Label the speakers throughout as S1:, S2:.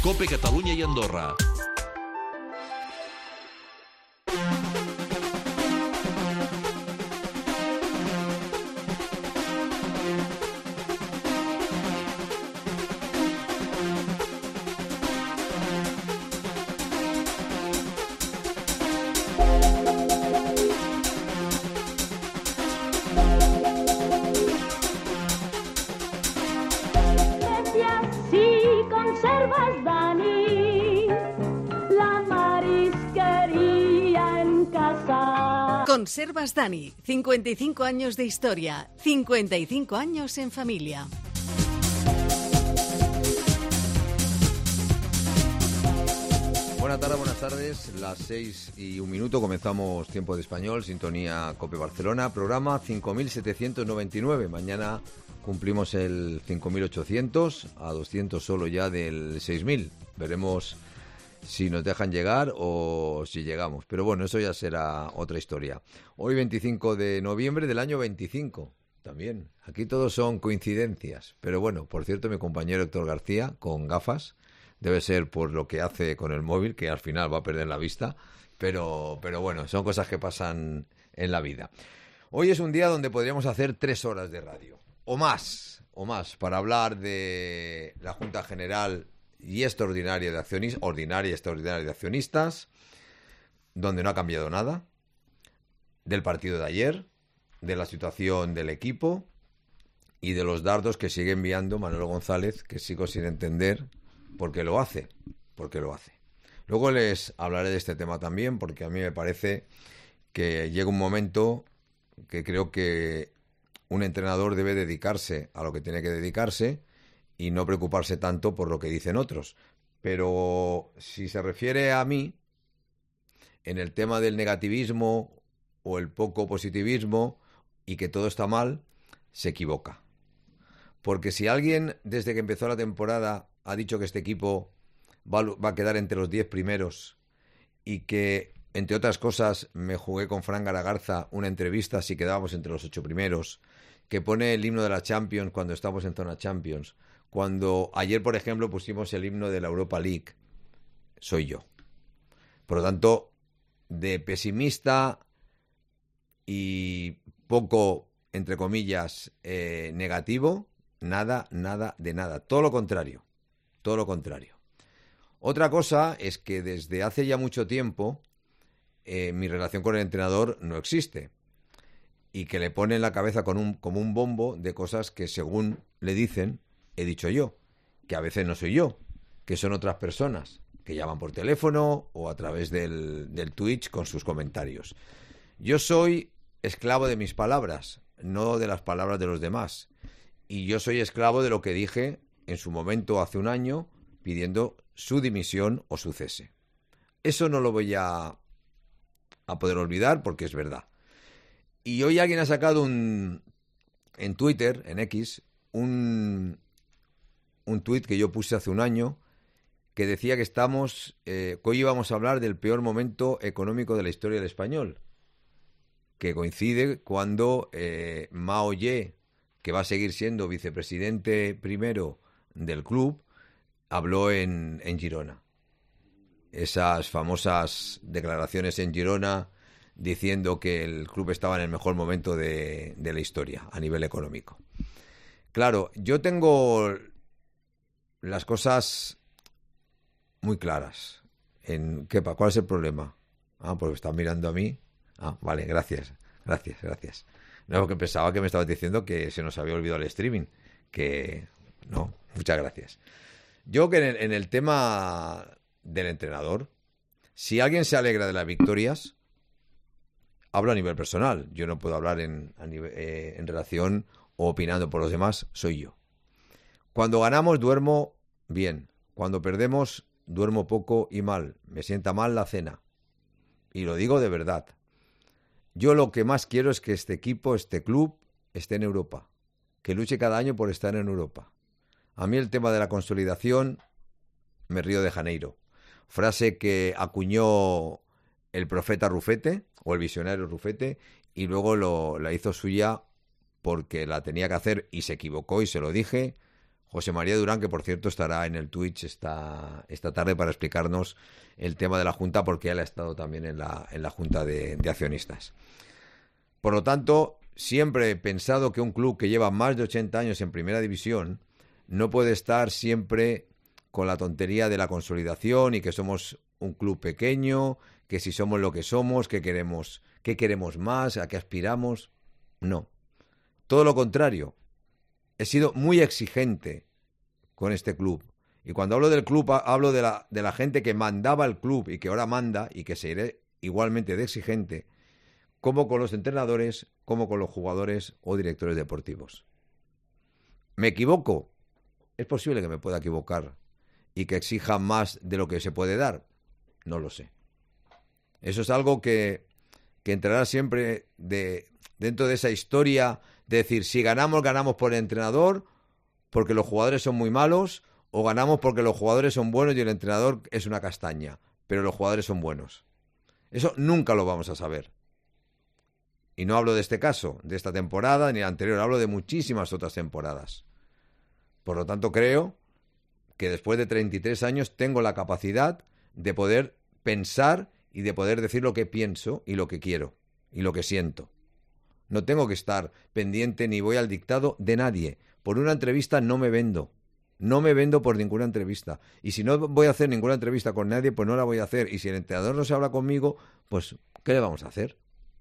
S1: COPE Catalunya i Andorra.
S2: Conservas Dani, 55 años de historia, 55 años en familia.
S3: Buenas tardes, las 6:01, comenzamos Tiempo de Español, sintonía COPE Barcelona, programa 5799, mañana cumplimos el 5800, a 200 solo ya del 6000, veremos si nos dejan llegar o si llegamos. Pero bueno, eso ya será otra historia. Hoy 25 de noviembre del año 25, también. Aquí todos son coincidencias. Pero bueno, por cierto, mi compañero Héctor García, con gafas, debe ser por lo que hace con el móvil, que al final va a perder la vista. Pero bueno, son cosas que pasan en la vida. Hoy es un día donde podríamos hacer 3 horas de radio. O más, para hablar de la Junta General y extraordinaria de accionistas, donde no ha cambiado nada, del partido de ayer, de la situación del equipo y de los dardos que sigue enviando Manolo González, que sigo sin entender por qué lo hace. Luego les hablaré de este tema también, porque a mí me parece que llega un momento que creo que un entrenador debe dedicarse a lo que tiene que dedicarse y no preocuparse tanto por lo que dicen otros. Pero si se refiere a mí, en el tema del negativismo o el poco positivismo y que todo está mal, se equivoca. Porque si alguien desde que empezó la temporada ha dicho que este equipo va a quedar entre los 10 primeros y que, entre otras cosas, me jugué con Fran Garagarza una entrevista si quedábamos entre los 8 primeros, que pone el himno de la Champions cuando estamos en zona Champions, cuando ayer, por ejemplo, pusimos el himno de la Europa League, soy yo. Por lo tanto, de pesimista y poco, entre comillas, negativo, nada de nada. Todo lo contrario. Otra cosa es que desde hace ya mucho tiempo mi relación con el entrenador no existe y que le pone en la cabeza como un bombo de cosas que, según le dicen, he dicho yo, que a veces no soy yo, que son otras personas que llaman por teléfono o a través del Twitch con sus comentarios. Yo soy esclavo de mis palabras, no de las palabras de los demás. Y yo soy esclavo de lo que dije en su momento hace un año pidiendo su dimisión o su cese. Eso no lo voy a poder olvidar porque es verdad. Y hoy alguien ha sacado en Twitter, en X, un tuit que yo puse hace un año que decía que hoy íbamos a hablar del peor momento económico de la historia del español, que coincide cuando Mao Ye, que va a seguir siendo vicepresidente primero del club, habló en Girona. Esas famosas declaraciones en Girona diciendo que el club estaba en el mejor momento de la historia a nivel económico. Claro, yo tengo las cosas muy claras. ¿Cuál es el problema? Pues están mirando a mí. Vale, gracias. No, porque pensaba que me estabas diciendo que se nos había olvidado el streaming. Que no, muchas gracias. Yo que en el tema del entrenador, si alguien se alegra de las victorias, hablo a nivel personal. Yo no puedo hablar en relación o opinando por los demás, soy yo. Cuando ganamos duermo bien. Cuando perdemos duermo poco y mal. Me sienta mal la cena. Y lo digo de verdad. Yo lo que más quiero es que este equipo, este club, esté en Europa. Que luche cada año por estar en Europa. A mí el tema de la consolidación me río de Janeiro. Frase que acuñó el profeta Rufete, o el visionario Rufete, y luego la hizo suya porque la tenía que hacer y se equivocó y se lo dije, José María Durán, que por cierto estará en el Twitch esta tarde para explicarnos el tema de la Junta, porque él ha estado también en la Junta de Accionistas. Por lo tanto, siempre he pensado que un club que lleva más de 80 años en Primera División no puede estar siempre con la tontería de la consolidación y que somos un club pequeño, que si somos lo que somos, qué queremos más, a qué aspiramos. No, todo lo contrario. He sido muy exigente con este club. Y cuando hablo del club, hablo de la gente que mandaba el club y que ahora manda y que seguiré igualmente de exigente, como con los entrenadores, como con los jugadores o directores deportivos. ¿Me equivoco? Es posible que me pueda equivocar y que exija más de lo que se puede dar. No lo sé. Eso es algo que entrará siempre dentro de esa historia de decir, si ganamos, ganamos por el entrenador, porque los jugadores son muy malos, o ganamos porque los jugadores son buenos y el entrenador es una castaña, pero los jugadores son buenos. Eso nunca lo vamos a saber. Y no hablo de este caso, de esta temporada, ni la anterior, hablo de muchísimas otras temporadas. Por lo tanto, creo que después de 33 años tengo la capacidad de poder pensar y de poder decir lo que pienso y lo que quiero y lo que siento. No tengo que estar pendiente ni voy al dictado de nadie. Por una entrevista no me vendo. No me vendo por ninguna entrevista. Y si no voy a hacer ninguna entrevista con nadie, pues no la voy a hacer. Y si el entrenador no se habla conmigo, pues ¿qué le vamos a hacer?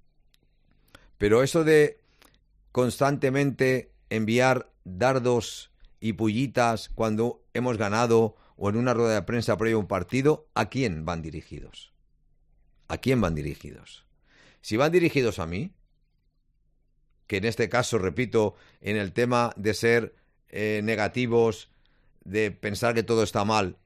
S3: Pero eso de constantemente enviar dardos y pullitas cuando hemos ganado o en una rueda de prensa previo a un partido, ¿a quién van dirigidos? ¿A quién van dirigidos? Si van dirigidos a mí, que en este caso, repito, en el tema de ser negativos, de pensar que todo está mal,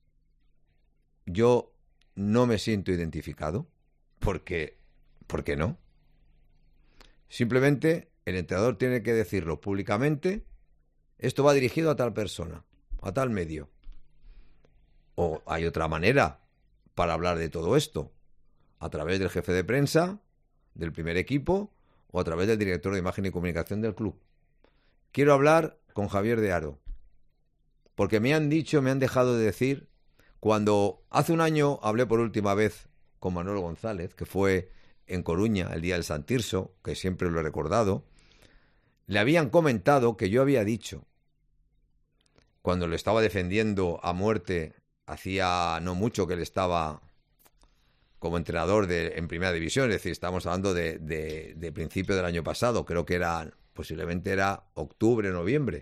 S3: yo no me siento identificado, ¿por qué no? Simplemente el entrenador tiene que decirlo públicamente, esto va dirigido a tal persona, a tal medio. O hay otra manera para hablar de todo esto, a través del jefe de prensa, del primer equipo, o a través del director de imagen y comunicación del club. Quiero hablar con Javier de Haro, porque me han dejado de decir, cuando hace un año hablé por última vez con Manuel González, que fue en Coruña el día del San Tirso, que siempre lo he recordado, le habían comentado que yo había dicho, cuando lo estaba defendiendo a muerte, hacía no mucho que él estaba como entrenador en Primera División, es decir, estamos hablando de principio del año pasado, creo que posiblemente era octubre, noviembre.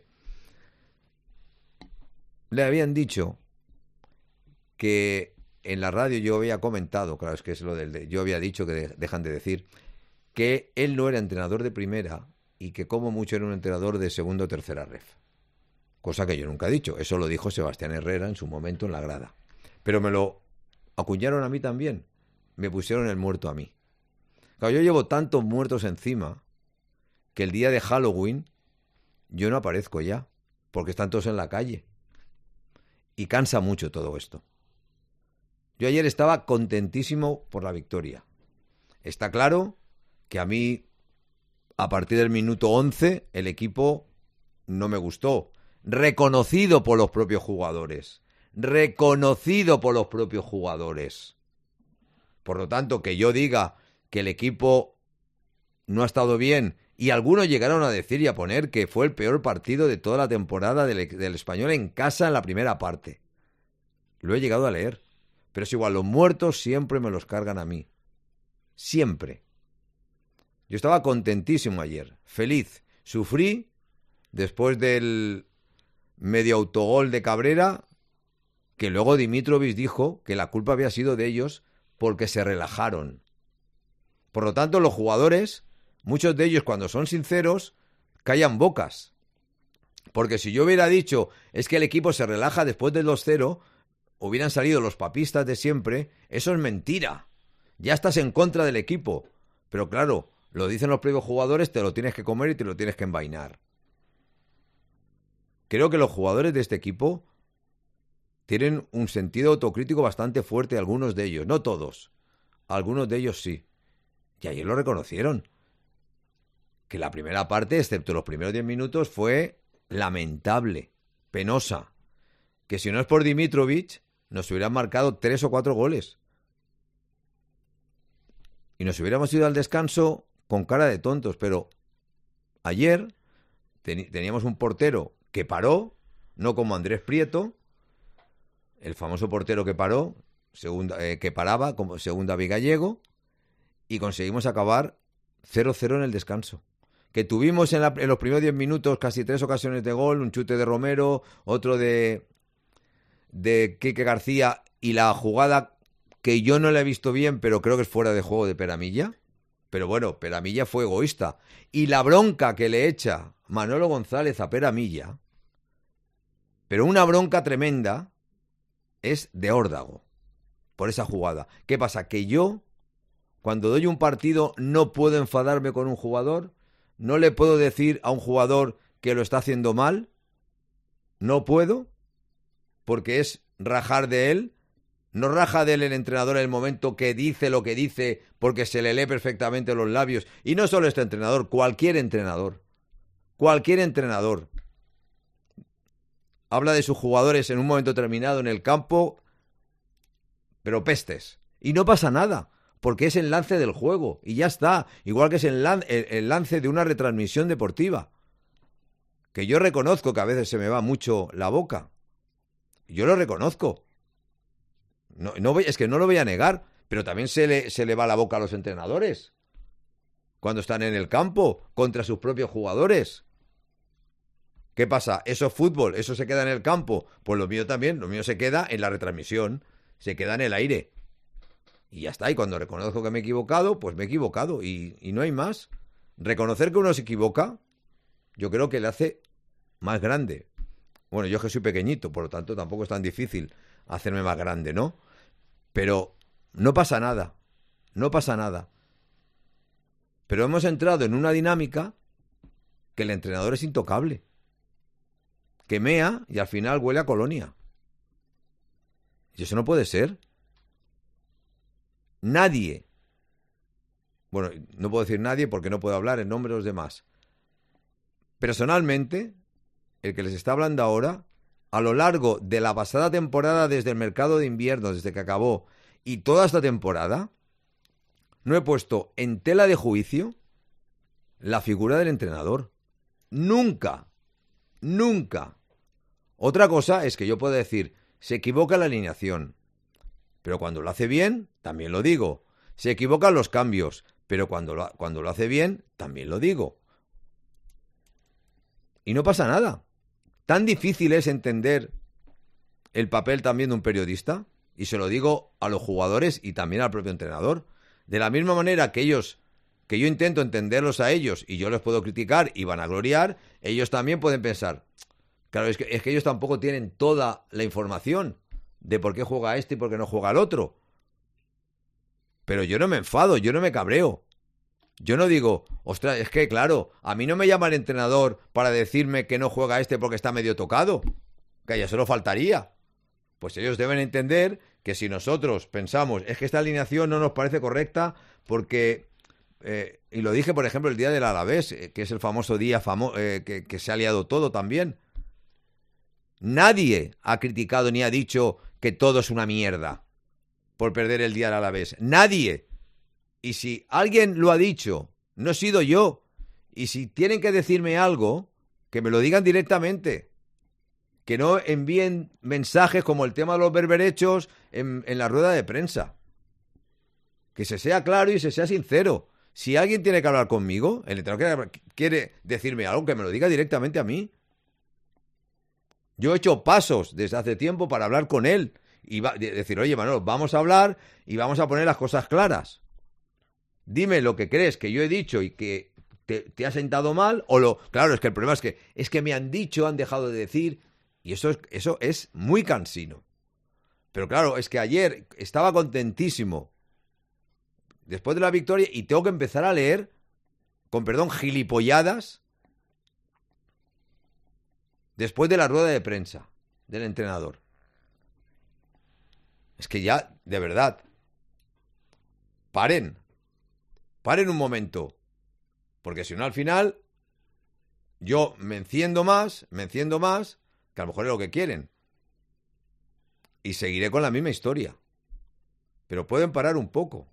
S3: Le habían dicho que en la radio yo había comentado, claro, es que es lo yo había dicho que dejan de decir, que él no era entrenador de primera y que como mucho era un entrenador de segunda o tercera ref. Cosa que yo nunca he dicho, eso lo dijo Sebastián Herrera en su momento en la grada. Pero me lo acuñaron a mí también, me pusieron el muerto a mí. Claro, yo llevo tantos muertos encima que el día de Halloween yo no aparezco ya, porque están todos en la calle. Y cansa mucho todo esto. Yo ayer estaba contentísimo por la victoria. Está claro que a mí, a partir del minuto 11, el equipo no me gustó. Reconocido por los propios jugadores. Reconocido por los propios jugadores. Por lo tanto, que yo diga que el equipo no ha estado bien, y algunos llegaron a decir y a poner que fue el peor partido de toda la temporada del Español en casa en la primera parte. Lo he llegado a leer. Pero es igual, los muertos siempre me los cargan a mí. Siempre. Yo estaba contentísimo ayer, feliz. Sufrí después del medio autogol de Cabrera, que luego Dimitrovic dijo que la culpa había sido de ellos porque se relajaron. Por lo tanto, los jugadores, muchos de ellos cuando son sinceros, callan bocas. Porque si yo hubiera dicho, es que el equipo se relaja después del 2-0, hubieran salido los papistas de siempre, eso es mentira. Ya estás en contra del equipo. Pero claro, lo dicen los propios jugadores, te lo tienes que comer y te lo tienes que envainar. Creo que los jugadores de este equipo tienen un sentido autocrítico bastante fuerte, algunos de ellos, no todos. Algunos de ellos sí. Y ayer lo reconocieron. Que la primera parte, excepto los primeros 10 minutos, fue lamentable. penosa, que si no es por Dimitrovic, nos hubieran marcado 3 o 4 goles. Y nos hubiéramos ido al descanso con cara de tontos, pero ayer teníamos un portero que paró, no como Andrés Prieto, el famoso portero que paró, que paraba como según David Gallego, y conseguimos acabar 0-0 en el descanso. Que tuvimos en los primeros 10 minutos casi 3 ocasiones de gol, un chute de Romero, otro de Quique García, y la jugada que yo no la he visto bien, pero creo que es fuera de juego de Peramilla. Pero bueno, Peramilla fue egoísta. Y la bronca que le echa Manolo González a Peramilla, pero una bronca tremenda, es de órdago por esa jugada. ¿Qué pasa? Que yo, cuando doy un partido, no puedo enfadarme con un jugador, no le puedo decir a un jugador que lo está haciendo mal, no puedo, porque es rajar de él. No raja de él el entrenador en el momento que dice lo que dice, porque se le lee perfectamente los labios. Y no solo este entrenador, cualquier entrenador. Cualquier entrenador. Habla de sus jugadores en un momento determinado en el campo, pero pestes. Y no pasa nada, porque es el lance del juego. Y ya está. Igual que es el lance de una retransmisión deportiva. Que yo reconozco que a veces se me va mucho la boca. Yo lo reconozco. Es que no lo voy a negar, pero también se le va la boca a los entrenadores cuando están en el campo contra sus propios jugadores. ¿Qué pasa? Eso es fútbol, eso se queda en el campo. Pues lo mío también, lo mío se queda en la retransmisión, se queda en el aire. Y ya está, y cuando reconozco que me he equivocado, pues me he equivocado y no hay más. Reconocer que uno se equivoca, yo creo que le hace más grande. Bueno, yo que soy pequeñito, por lo tanto tampoco es tan difícil hacerme más grande, ¿no? Pero no pasa nada, no pasa nada. Pero hemos entrado en una dinámica que el entrenador es intocable. Que mea y al final huele a colonia. Y eso no puede ser. Nadie, bueno, no puedo decir nadie porque no puedo hablar en nombre de los demás. Personalmente, el que les está hablando ahora, a lo largo de la pasada temporada, desde el mercado de invierno, desde que acabó, y toda esta temporada, no he puesto en tela de juicio la figura del entrenador. Nunca. Nunca. Otra cosa es que yo pueda decir, se equivoca la alineación, pero cuando lo hace bien, también lo digo. Se equivocan los cambios, pero cuando lo hace bien, también lo digo. Y no pasa nada. ¿Tan difícil es entender el papel también de un periodista? Y se lo digo a los jugadores y también al propio entrenador. De la misma manera que yo intento entenderlos a ellos y yo les puedo criticar y vanagloriar, ellos también pueden pensar, claro, es que ellos tampoco tienen toda la información de por qué juega este y por qué no juega el otro. Pero yo no me enfado, yo no me cabreo. Yo no digo, ostras, es que claro, a mí no me llama el entrenador para decirme que no juega este porque está medio tocado. Que ya solo faltaría. Pues ellos deben entender que si nosotros pensamos, es que esta alineación no nos parece correcta porque, y lo dije por ejemplo el día del Alavés, que es el famoso día que se ha liado todo también. Nadie ha criticado ni ha dicho que todo es una mierda por perder el día del Alavés. Nadie. Y si alguien lo ha dicho, no he sido yo. Y si tienen que decirme algo, que me lo digan directamente. Que no envíen mensajes como el tema de los berberechos en la rueda de prensa. Que se sea claro y se sea sincero. Si alguien tiene que hablar conmigo, el entrenador quiere decirme algo, que me lo diga directamente a mí. Yo he hecho pasos desde hace tiempo para hablar con él y decir, oye, Manolo, vamos a hablar y vamos a poner las cosas claras. Dime lo que crees que yo he dicho y que te ha sentado mal, claro, es que el problema es que me han dicho, han dejado de decir, y eso es muy cansino. Pero claro, es que ayer estaba contentísimo después de la victoria y tengo que empezar a leer, con perdón, gilipolladas después de la rueda de prensa del entrenador. Es que ya, de verdad, paren un momento, porque si no al final yo me enciendo más que a lo mejor es lo que quieren. Y seguiré con la misma historia. Pero pueden parar un poco.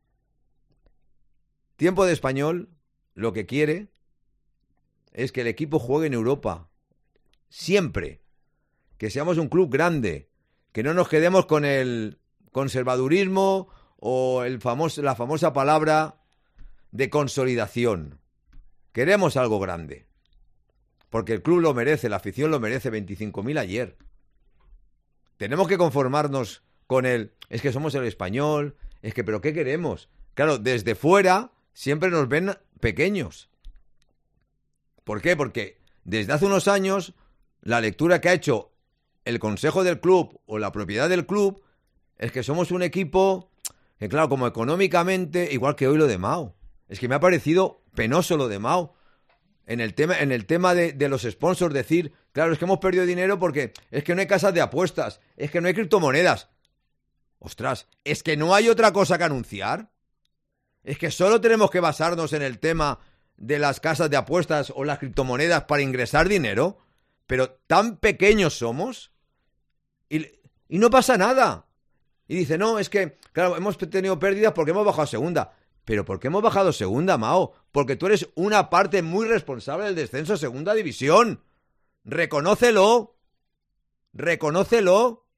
S3: Tiempo de Español lo que quiere es que el equipo juegue en Europa. Siempre. Que seamos un club grande. Que no nos quedemos con el conservadurismo o la famosa palabra de consolidación. Queremos algo grande. Porque el club lo merece, la afición lo merece. 25.000 ayer. Tenemos que conformarnos con es que somos el Español, es que, ¿pero qué queremos? Claro, desde fuera siempre nos ven pequeños. ¿Por qué? Porque desde hace unos años la lectura que ha hecho el consejo del club o la propiedad del club es que somos un equipo que, claro, como económicamente, igual que hoy lo de Mao. Es que me ha parecido penoso lo de Mao. En el tema de los sponsors, decir, claro, es que hemos perdido dinero porque es que no hay casas de apuestas, es que no hay criptomonedas. Ostras, ¿es que no hay otra cosa que anunciar? ¿Es que solo tenemos que basarnos en el tema de las casas de apuestas o las criptomonedas para ingresar dinero? Pero tan pequeños somos y no pasa nada. Y dice, no, es que, claro, hemos tenido pérdidas porque hemos bajado a segunda. ¿Pero por qué hemos bajado a segunda, Mao? Porque tú eres una parte muy responsable del descenso a segunda división. ¡Reconócelo! ¡Reconócelo!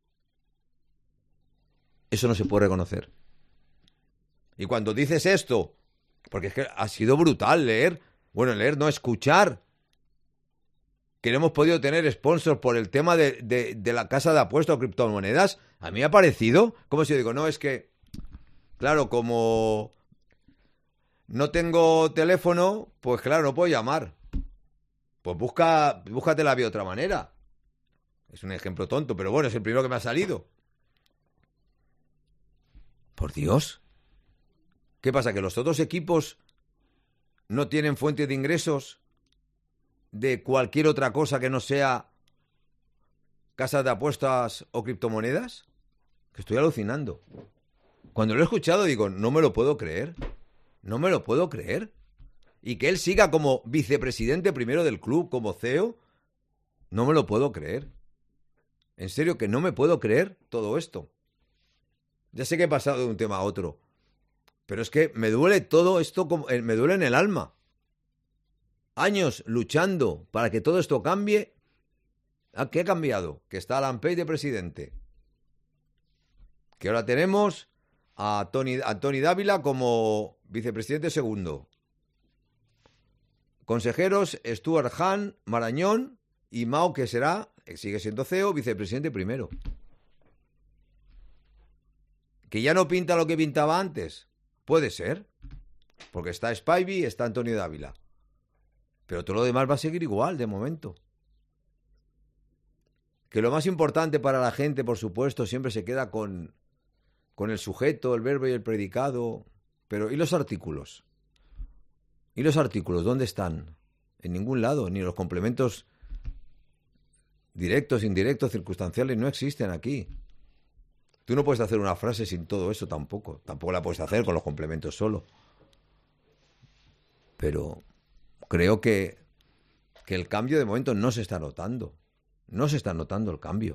S3: Eso no se puede reconocer. Y cuando dices esto, porque es que ha sido brutal leer, no, escuchar, que no hemos podido tener sponsors por el tema de la casa de apuestas o criptomonedas, a mí me ha parecido, como si yo digo, no, es que, claro, como no tengo teléfono, pues claro, no puedo llamar. Pues búscate la vía de otra manera. Es un ejemplo tonto, pero bueno, es el primero que me ha salido. Por Dios. ¿Qué pasa? ¿Que los otros equipos no tienen fuente de ingresos de cualquier otra cosa que no sea casas de apuestas o criptomonedas? Que estoy alucinando. Cuando lo he escuchado digo, no me lo puedo creer. No me lo puedo creer. Y que él siga como vicepresidente primero del club, como CEO, no me lo puedo creer. En serio que no me puedo creer todo esto. Ya sé que he pasado de un tema a otro, pero es que me duele todo esto, me duele en el alma. Años luchando para que todo esto cambie. ¿Qué ha cambiado? Que está Alan Page de presidente. Que ahora tenemos a Tony Dávila como vicepresidente segundo. Consejeros Stuart Hahn, Marañón y Mao, que sigue siendo CEO, vicepresidente primero. ¿Que ya no pinta lo que pintaba antes? Puede ser. Porque está Spivey y está Antonio Dávila. Pero todo lo demás va a seguir igual de momento. Que lo más importante para la gente, por supuesto, siempre se queda con el sujeto, el verbo y el predicado. Pero ¿y los artículos? ¿Y los artículos dónde están? En ningún lado. Ni los complementos directos, indirectos, circunstanciales no existen aquí. Tú no puedes hacer una frase sin todo eso tampoco. Tampoco la puedes hacer con los complementos solo. Pero creo que el cambio de momento no se está notando. No se está notando el cambio.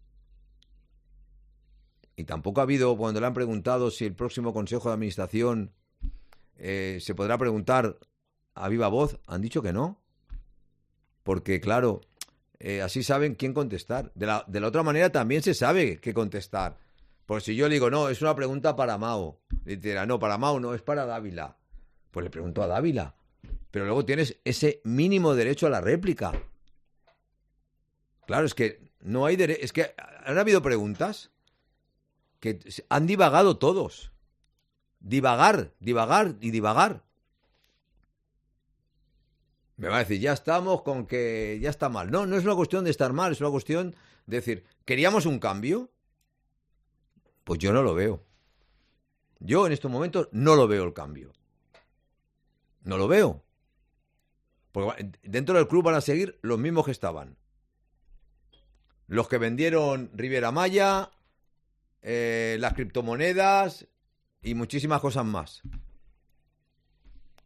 S3: Y tampoco ha habido, cuando le han preguntado si el próximo Consejo de Administración se podrá preguntar a viva voz, han dicho que no. Porque, claro, así saben quién contestar. De la otra manera también se sabe qué contestar. Pues si yo le digo, no, es una pregunta para Mao. Y te dirá, no, para Mao no, es para Dávila. Pues le pregunto a Dávila. Pero luego tienes ese mínimo derecho a la réplica. Claro, es que no hay derecho. Es que han habido preguntas que han divagado todos. Divagar y divagar. Me va a decir, ya estamos con que ya está mal. No, no es una cuestión de estar mal, es una cuestión de decir, ¿queríamos un cambio? Pues yo no lo veo. Yo en estos momentos no lo veo el cambio. No lo veo. Porque dentro del club van a seguir los mismos que estaban. Los que vendieron Riviera Maya, las criptomonedas y muchísimas cosas más.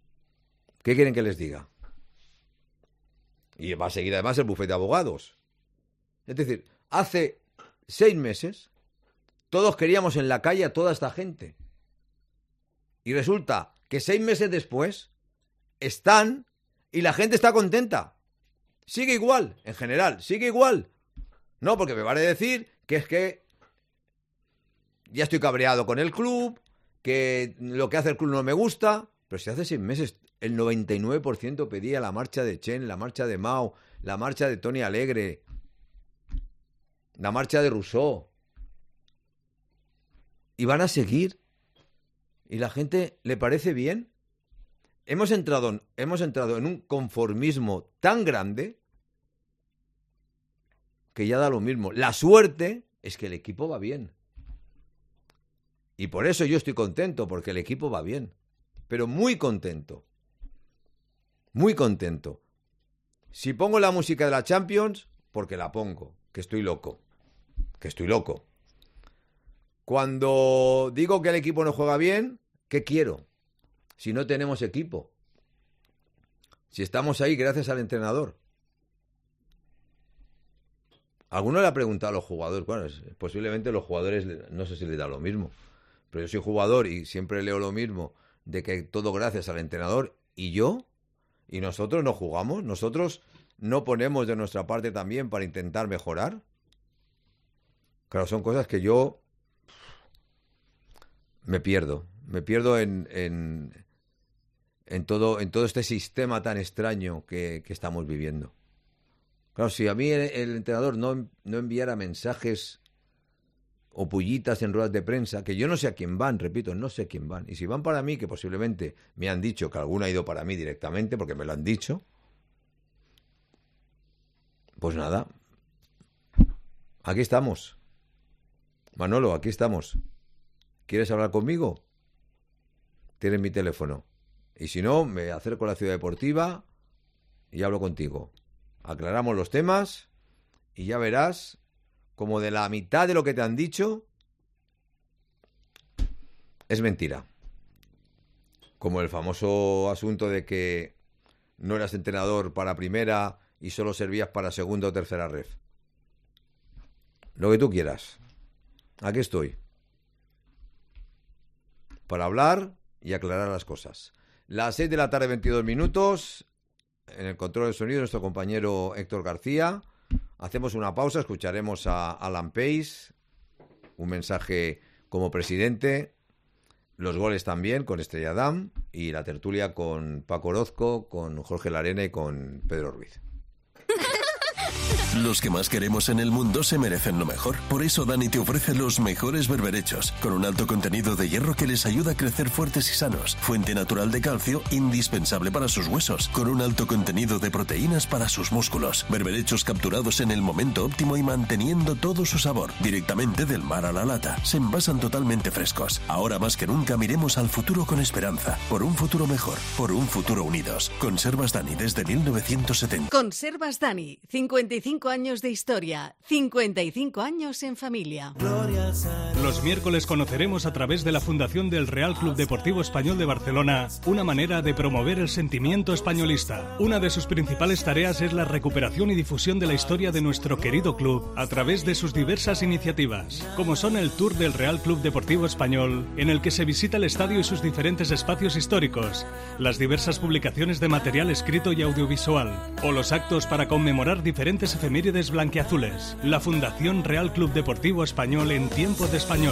S3: ¿Qué quieren que les diga? Y va a seguir además el bufete de abogados. Es decir, hace 6 meses todos queríamos en la calle a toda esta gente. Y resulta que 6 meses después están y la gente está contenta. Sigue igual, en general, sigue igual. No, porque me vale decir que es que ya estoy cabreado con el club, que lo que hace el club no me gusta. Pero si hace 6 meses el 99% pedía la marcha de Chen, la marcha de Mao, la marcha de Toni Alegre, la marcha de Rousseau. Y van a seguir. ¿Y la gente le parece bien? Hemos entrado en un conformismo tan grande que ya da lo mismo. La suerte es que el equipo va bien. Y por eso yo estoy contento, porque el equipo va bien. Pero muy contento. Muy contento. Si pongo la música de la Champions, porque la pongo, que estoy loco. Que estoy loco. Cuando digo que el equipo no juega bien, ¿qué quiero? Si no tenemos equipo. Si estamos ahí gracias al entrenador. Alguno le ha preguntado a los jugadores. Bueno, posiblemente los jugadores no sé si les da lo mismo. Pero yo soy jugador y siempre leo lo mismo, de que todo gracias al entrenador. ¿Y yo? ¿Y nosotros no jugamos? ¿Nosotros no ponemos de nuestra parte también para intentar mejorar? Claro, son cosas que yo me pierdo en todo este sistema tan extraño que estamos viviendo. Claro, si a mí el entrenador no enviara mensajes o pullitas en ruedas de prensa, que yo no sé a quién van, repito, no sé a quién van. Y si van para mí, que posiblemente me han dicho que alguno ha ido para mí directamente, porque me lo han dicho, pues nada, aquí estamos. Manolo, aquí estamos. ¿Quieres hablar conmigo? Tienes mi teléfono. Y si no, me acerco a la Ciudad Deportiva y hablo contigo. Aclaramos los temas y ya verás como de la mitad de lo que te han dicho es mentira. Como el famoso asunto de que no eras entrenador para primera y solo servías para segunda o tercera ref. Lo que tú quieras. Aquí estoy. Para hablar y aclarar las cosas. Las 6 de la tarde, 22 minutos. En el control de sonido, nuestro compañero Héctor García. Hacemos una pausa, escucharemos a Alan Pace, un mensaje como presidente, los goles también con Estrella Damm y la tertulia con Paco Orozco, con Jorge Larena y con Pedro Ruiz.
S1: Los que más queremos en el mundo se merecen lo mejor. Por eso Dani te ofrece los mejores berberechos, con un alto contenido de hierro que les ayuda a crecer fuertes y sanos. Fuente natural de calcio, indispensable para sus huesos, con un alto contenido de proteínas para sus músculos. Berberechos capturados en el momento óptimo y manteniendo todo su sabor, directamente del mar a la lata. Se envasan totalmente frescos. Ahora más que nunca miremos al futuro con esperanza. Por un futuro mejor, por un futuro unidos. Conservas Dani desde 1970.
S2: Conservas Dani, 55 años de historia, 55 años en familia.
S4: Los miércoles conoceremos a través de la Fundación del Real Club Deportivo Español de Barcelona una manera de promover el sentimiento españolista. Una de sus principales tareas es la recuperación y difusión de la historia de nuestro querido club a través de sus diversas iniciativas, como son el Tour del Real Club Deportivo Español, en el que se visita el estadio y sus diferentes espacios históricos, las diversas publicaciones de material escrito y audiovisual, o los actos para conmemorar diferentes efemérides blanquiazules. La Fundación Real Club Deportivo Español en tiempo de español.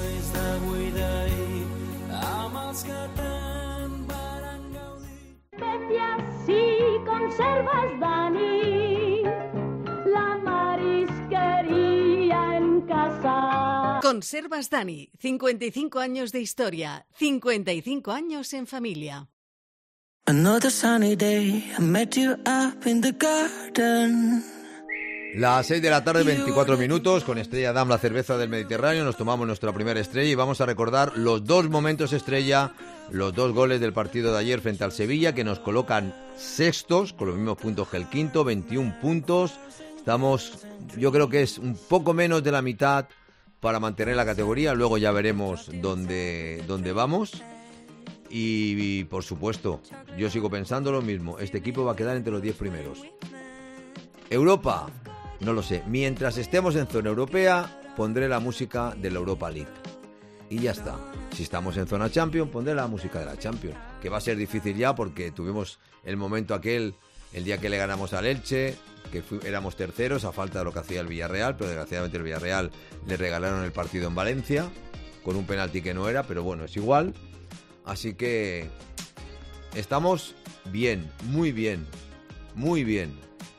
S5: Sí, conservas Dani, la marisquería en casa.
S2: Conservas Dani, 55 años de historia, 55 años en familia.
S6: Another sunny day, I met you up in the garden.
S3: Las 6 de la tarde, 24 minutos, con Estrella Damm, la cerveza del Mediterráneo, nos tomamos nuestra primera estrella y vamos a recordar los 2 momentos estrella, los 2 goles del partido de ayer frente al Sevilla, que nos colocan sextos, con los mismos puntos que el quinto, 21 puntos. Estamos, yo creo que es un poco menos de la mitad para mantener la categoría, luego ya veremos dónde vamos. Y por supuesto, yo sigo pensando lo mismo, este equipo va a quedar entre los 10 primeros. Europa, No lo sé. Mientras estemos en zona europea, pondré la música de la Europa League. Y ya está. Si estamos en zona Champions, pondré la música de la Champions. Que va a ser difícil ya porque tuvimos el momento aquel, el día que le ganamos al Elche, que éramos terceros a falta de lo que hacía el Villarreal, pero desgraciadamente el Villarreal le regalaron el partido en Valencia, con un penalti que no era, pero bueno, es igual. Así que estamos bien, muy bien, muy bien.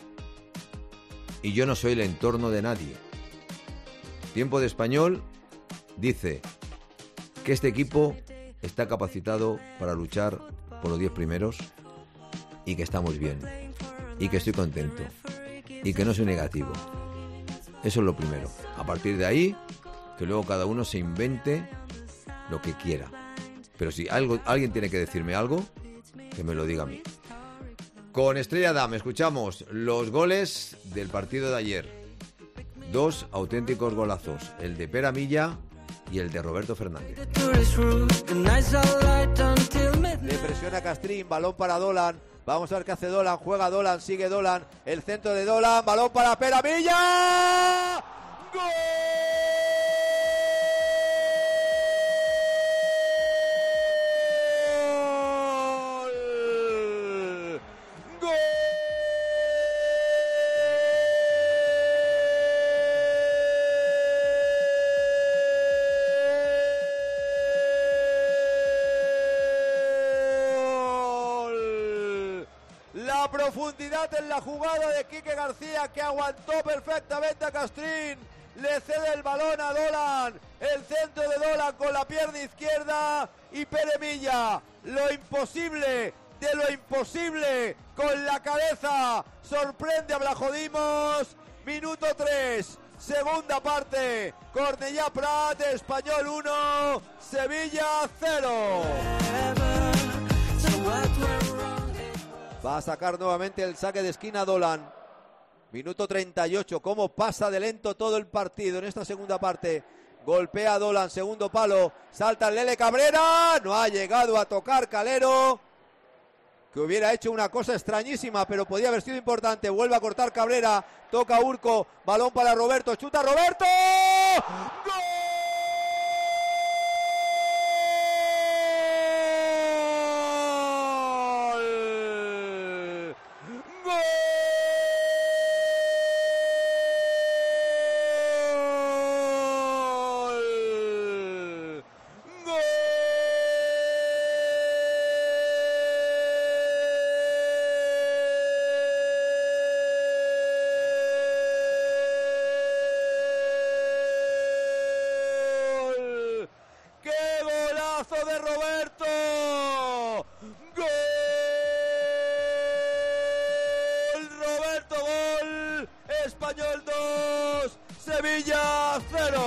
S3: Y yo no soy el entorno de nadie. Tiempo de Español dice que este equipo está capacitado para luchar por los 10 primeros y que estamos bien y que estoy contento y que no soy negativo. Eso es lo primero. A partir de ahí, que luego cada uno se invente lo que quiera. Pero si alguien tiene que decirme algo, que me lo diga a mí. Con Estrella Damm escuchamos los goles del partido de ayer. 2 auténticos golazos, el de Pere Milla y el de Roberto Fernández.
S7: Le presiona Castrín, balón para Dolan. Vamos a ver qué hace Dolan, juega Dolan, sigue Dolan. El centro de Dolan, balón para Pere Milla. ¡Gol! Profundidad en la jugada de Quique García, que aguantó perfectamente a Castrín, le cede el balón a Dolan, el centro de Dolan con la pierna izquierda y Pere Milla, lo imposible de lo imposible con la cabeza, sorprende a Blajodimos. Minuto 3, segunda parte, Cornellà Prat, Español 1, Sevilla 0. Va a sacar nuevamente el saque de esquina Dolan. Minuto 38. Cómo pasa de lento todo el partido en esta segunda parte. Golpea Dolan, segundo palo. Salta el Lele Cabrera. No ha llegado a tocar Calero, que hubiera hecho una cosa extrañísima, pero podía haber sido importante. Vuelve a cortar Cabrera. Toca Urco. Balón para Roberto. Chuta Roberto. ¡Gol! De Roberto, gol, Roberto gol, Español 2, Sevilla 0.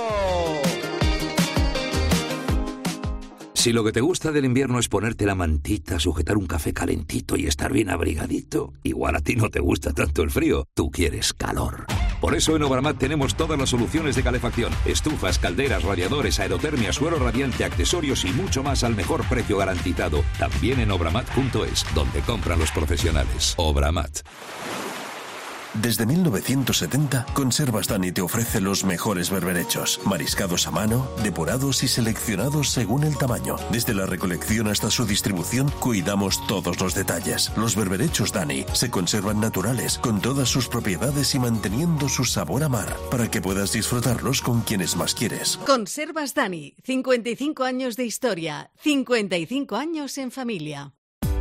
S8: Si lo que te gusta del invierno es ponerte la mantita, sujetar un café calentito y estar bien abrigadito, igual a ti no te gusta tanto el frío, tú quieres calor. Por eso en Obramat tenemos todas las soluciones de calefacción: estufas, calderas, radiadores, aerotermia, suelo radiante, accesorios y mucho más al mejor precio garantizado. También en obramat.es, donde compran los profesionales. Obramat.
S1: Desde 1970, Conservas Dani te ofrece los mejores berberechos, mariscados a mano, depurados y seleccionados según el tamaño. Desde la recolección hasta su distribución, cuidamos todos los detalles. Los berberechos Dani se conservan naturales, con todas sus propiedades y manteniendo su sabor a mar, para que puedas disfrutarlos con quienes más quieres.
S2: Conservas Dani, 55 años de historia, 55 años en familia.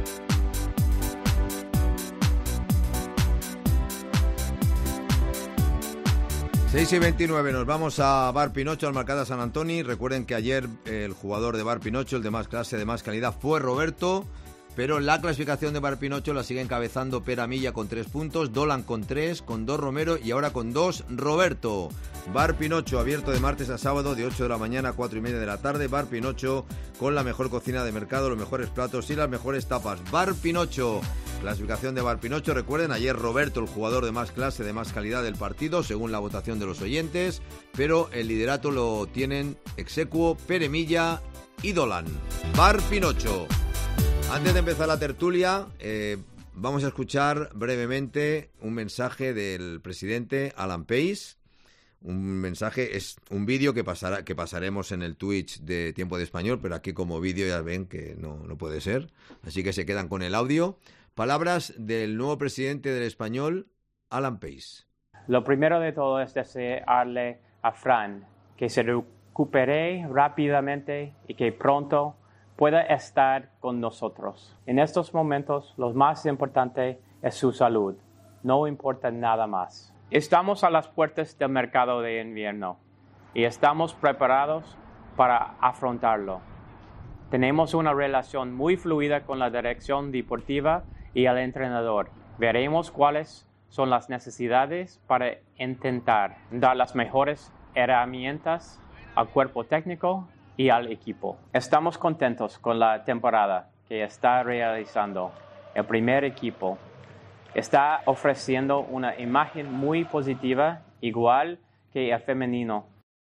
S3: 6:29, nos vamos a Bar Pinocho, al Mercado San Antoni. Recuerden que ayer el jugador de Bar Pinocho, el de más clase, de más calidad, fue Roberto, pero la clasificación de Bar Pinocho la sigue encabezando Pere Milla con 3 puntos, Dolan con 3, con 2 Romero y ahora con 2 Roberto. Bar Pinocho, abierto de martes a sábado, de 8 de la mañana a 4:30 de la tarde. Bar Pinocho, con la mejor cocina de mercado, los mejores platos y las mejores tapas. Bar Pinocho, clasificación de Bar Pinocho. Recuerden, ayer Roberto, el jugador de más clase, de más calidad del partido, según la votación de los oyentes, pero el liderato lo tienen ex aequo Pere Milla y Dolan. Bar Pinocho. Antes de empezar la tertulia, vamos a escuchar brevemente un mensaje del presidente Alan Pace. Un mensaje, es un vídeo que pasaremos en el Twitch de Tiempo de Español, pero aquí como vídeo ya ven que no puede ser, así que se quedan con el audio. Palabras del nuevo presidente del Español, Alan Pace.
S9: Lo primero de todo es desearle a Fran que se recupere rápidamente y que pronto pueda estar con nosotros. En estos momentos, lo más importante es su salud. No importa nada más. Estamos a las puertas del mercado de invierno y estamos preparados para afrontarlo. Tenemos una relación muy fluida con la dirección deportiva y el entrenador. Veremos cuáles son las necesidades para intentar dar las mejores herramientas al cuerpo técnico y al equipo. Estamos contentos con la temporada que está realizando el primer equipo. Está ofreciendo una imagen muy positiva, igual que el femenino.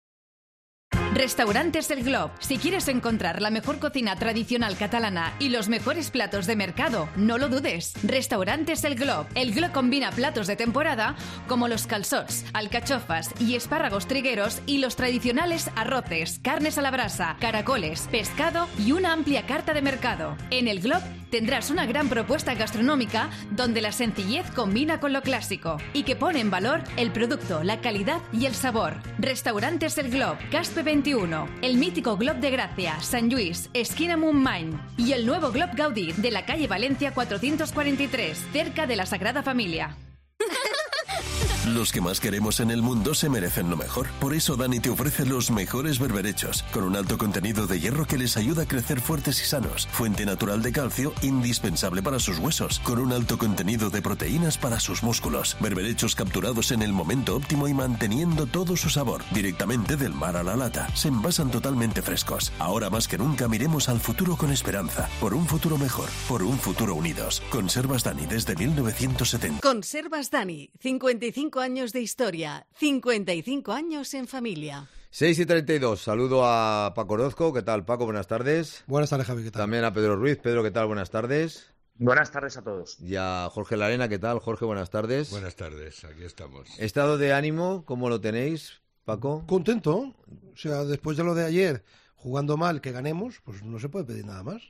S10: Restaurantes El Glob. Si quieres encontrar la mejor cocina tradicional catalana y los mejores platos de mercado, no lo dudes. Restaurantes El Glob. El Glob combina platos de temporada como los calçots, alcachofas y espárragos trigueros y los tradicionales arroces, carnes a la brasa, caracoles, pescado y una amplia carta de mercado. En El Glob tendrás una gran propuesta gastronómica donde la sencillez combina con lo clásico y que pone en valor el producto, la calidad y el sabor. Restaurantes El Glob, Caspe 21, el mítico Glob de Gracia, Sant Lluís, esquina Montmany y el nuevo Glob Gaudí de la calle Valencia 443, cerca de la Sagrada Familia.
S1: Los que más queremos en el mundo se merecen lo mejor. Por eso Dani te ofrece los mejores berberechos, con un alto contenido de hierro que les ayuda a crecer fuertes y sanos. Fuente natural de calcio, indispensable para sus huesos, con un alto contenido de proteínas para sus músculos. Berberechos capturados en el momento óptimo y manteniendo todo su sabor, directamente del mar a la lata. Se envasan totalmente frescos. Ahora más que nunca miremos al futuro con esperanza. Por un futuro mejor, por un futuro unidos. Conservas Dani desde 1970.
S2: Conservas Dani, 55 años de historia, 55 años en familia.
S3: 6:32, saludo a Paco Orozco. ¿Qué tal, Paco? Buenas tardes.
S11: Buenas tardes, Javi. ¿Qué tal?
S3: También a Pedro Ruiz. Pedro, ¿qué tal? Buenas tardes.
S12: Buenas tardes a todos.
S3: Y a Jorge Larena, ¿qué tal? Jorge, buenas tardes.
S13: Buenas tardes, aquí estamos.
S3: ¿Estado de ánimo, cómo lo tenéis, Paco?
S11: Contento. O sea, después de lo de ayer, jugando mal, que ganemos, pues no se puede pedir nada más.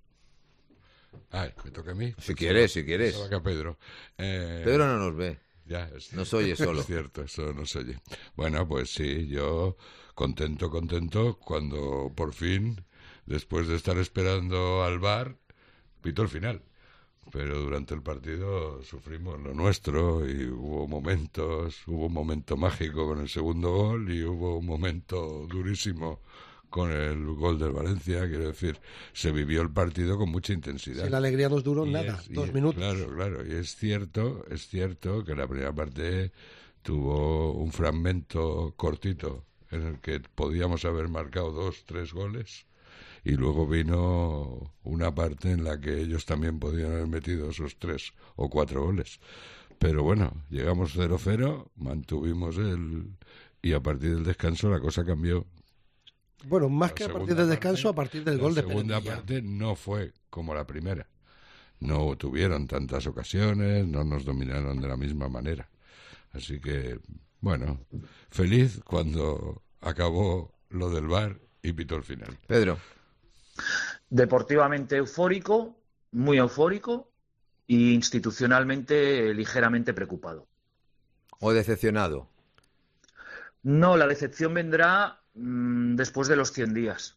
S13: Ay, me toca a mí.
S3: Si quieres.
S13: Toca a Pedro.
S3: Pedro no nos ve.
S13: Ya,
S3: nos oye solo.
S13: Es cierto, eso nos oye. Bueno, pues sí, yo contento cuando por fin, después de estar esperando al VAR, pitó el final. Pero durante el partido sufrimos lo nuestro y hubo un momento mágico con el segundo gol y hubo un momento durísimo con el gol del Valencia. Quiero decir, se vivió el partido con mucha intensidad.
S11: Sí, la alegría nos duró nada, 2 minutos.
S13: Claro, y es cierto que la primera parte tuvo un fragmento cortito en el que podíamos haber marcado 2-3 goles y luego vino una parte en la que ellos también podían haber metido esos 3 o 4 goles. Pero bueno, llegamos 0-0, mantuvimos y a partir del descanso la cosa cambió.
S11: Bueno, más que a partir del descanso, a partir del gol de
S13: Pérez. La segunda parte no fue como la primera. No tuvieron tantas ocasiones, no nos dominaron de la misma manera. Así que, bueno, feliz cuando acabó lo del VAR y pitó el final.
S3: Pedro.
S12: Deportivamente eufórico, muy eufórico, e institucionalmente ligeramente preocupado.
S3: ¿O decepcionado?
S12: No, la decepción vendrá después de los 100 días.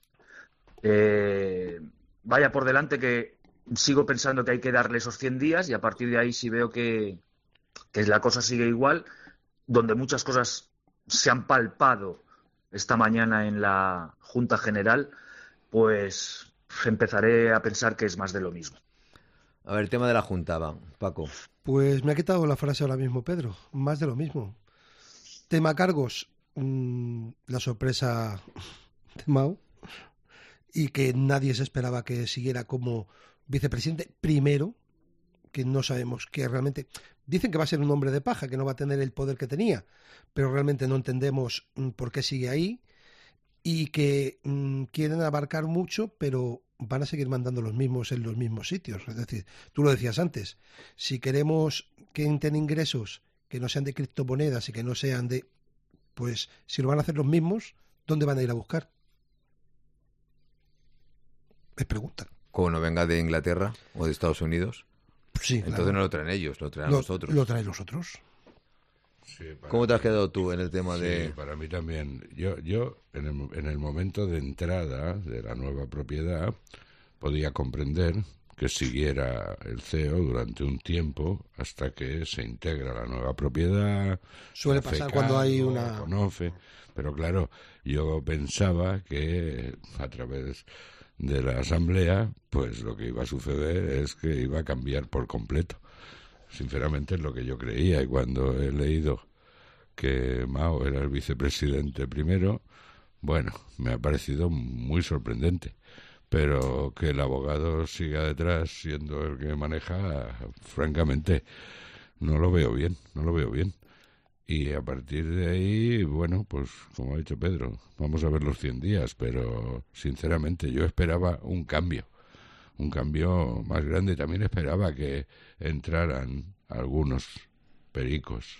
S12: Vaya por delante que sigo pensando que hay que darle esos 100 días y a partir de ahí si veo que la cosa sigue igual, donde muchas cosas se han palpado esta mañana en la Junta General, pues empezaré a pensar que es más de lo mismo.
S3: A ver, el tema de la Junta, va, Paco.
S11: Pues me ha quitado la frase ahora mismo, Pedro. Más de lo mismo. Tema cargos. La sorpresa de Mau y que nadie se esperaba que siguiera como vicepresidente primero, que no sabemos que realmente dicen que va a ser un hombre de paja, que no va a tener el poder que tenía, pero realmente no entendemos por qué sigue ahí y que quieren abarcar mucho, pero van a seguir mandando los mismos en los mismos sitios. Es decir, tú lo decías antes, si queremos que entren ingresos que no sean de criptomonedas y que no sean de... Pues si lo van a hacer los mismos, ¿dónde van a ir a buscar? Es pregunta.
S3: Como no venga de Inglaterra o de Estados Unidos.
S11: Sí,
S3: entonces
S11: claro.
S3: no lo traen ellos, lo traen nosotros.
S11: Lo traen los otros.
S13: Sí,
S3: ¿Cómo te has quedado tú en el tema de...?
S13: Sí, para mí también. Yo en el momento de entrada de la nueva propiedad podía comprender que siguiera el CEO durante un tiempo hasta que se integra la nueva propiedad.
S11: Suele pasar cuando hay una...
S13: Conoce, pero claro, yo pensaba que a través de la asamblea, pues lo que iba a suceder es que iba a cambiar por completo. Sinceramente es lo que yo creía, y cuando he leído que Mao era el vicepresidente primero, bueno, me ha parecido muy sorprendente. Pero que el abogado siga detrás siendo el que maneja, francamente, no lo veo bien. Y a partir de ahí, bueno, pues como ha dicho Pedro, vamos a ver los 100 días, pero sinceramente yo esperaba un cambio más grande. También esperaba que entraran algunos pericos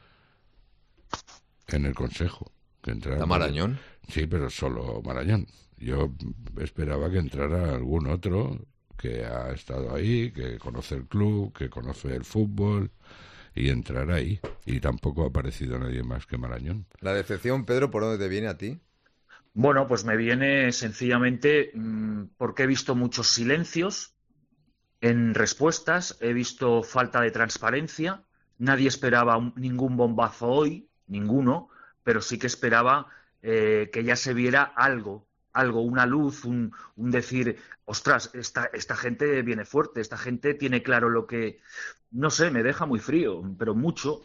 S13: en el Consejo. Que entraran.
S3: ¿A Marañón?
S13: Sí, pero solo Marañón. Yo esperaba que entrara algún otro que ha estado ahí, que conoce el club, que conoce el fútbol, y entrar ahí. Y tampoco ha aparecido nadie más que Marañón.
S3: La decepción, Pedro, ¿por dónde te viene a ti?
S12: Bueno, pues me viene sencillamente porque he visto muchos silencios en respuestas, he visto falta de transparencia, nadie esperaba ningún bombazo hoy, ninguno, pero sí que esperaba que ya se viera algo, una luz, un decir, ostras, esta gente viene fuerte, esta gente tiene claro lo que... No sé, me deja muy frío, pero mucho.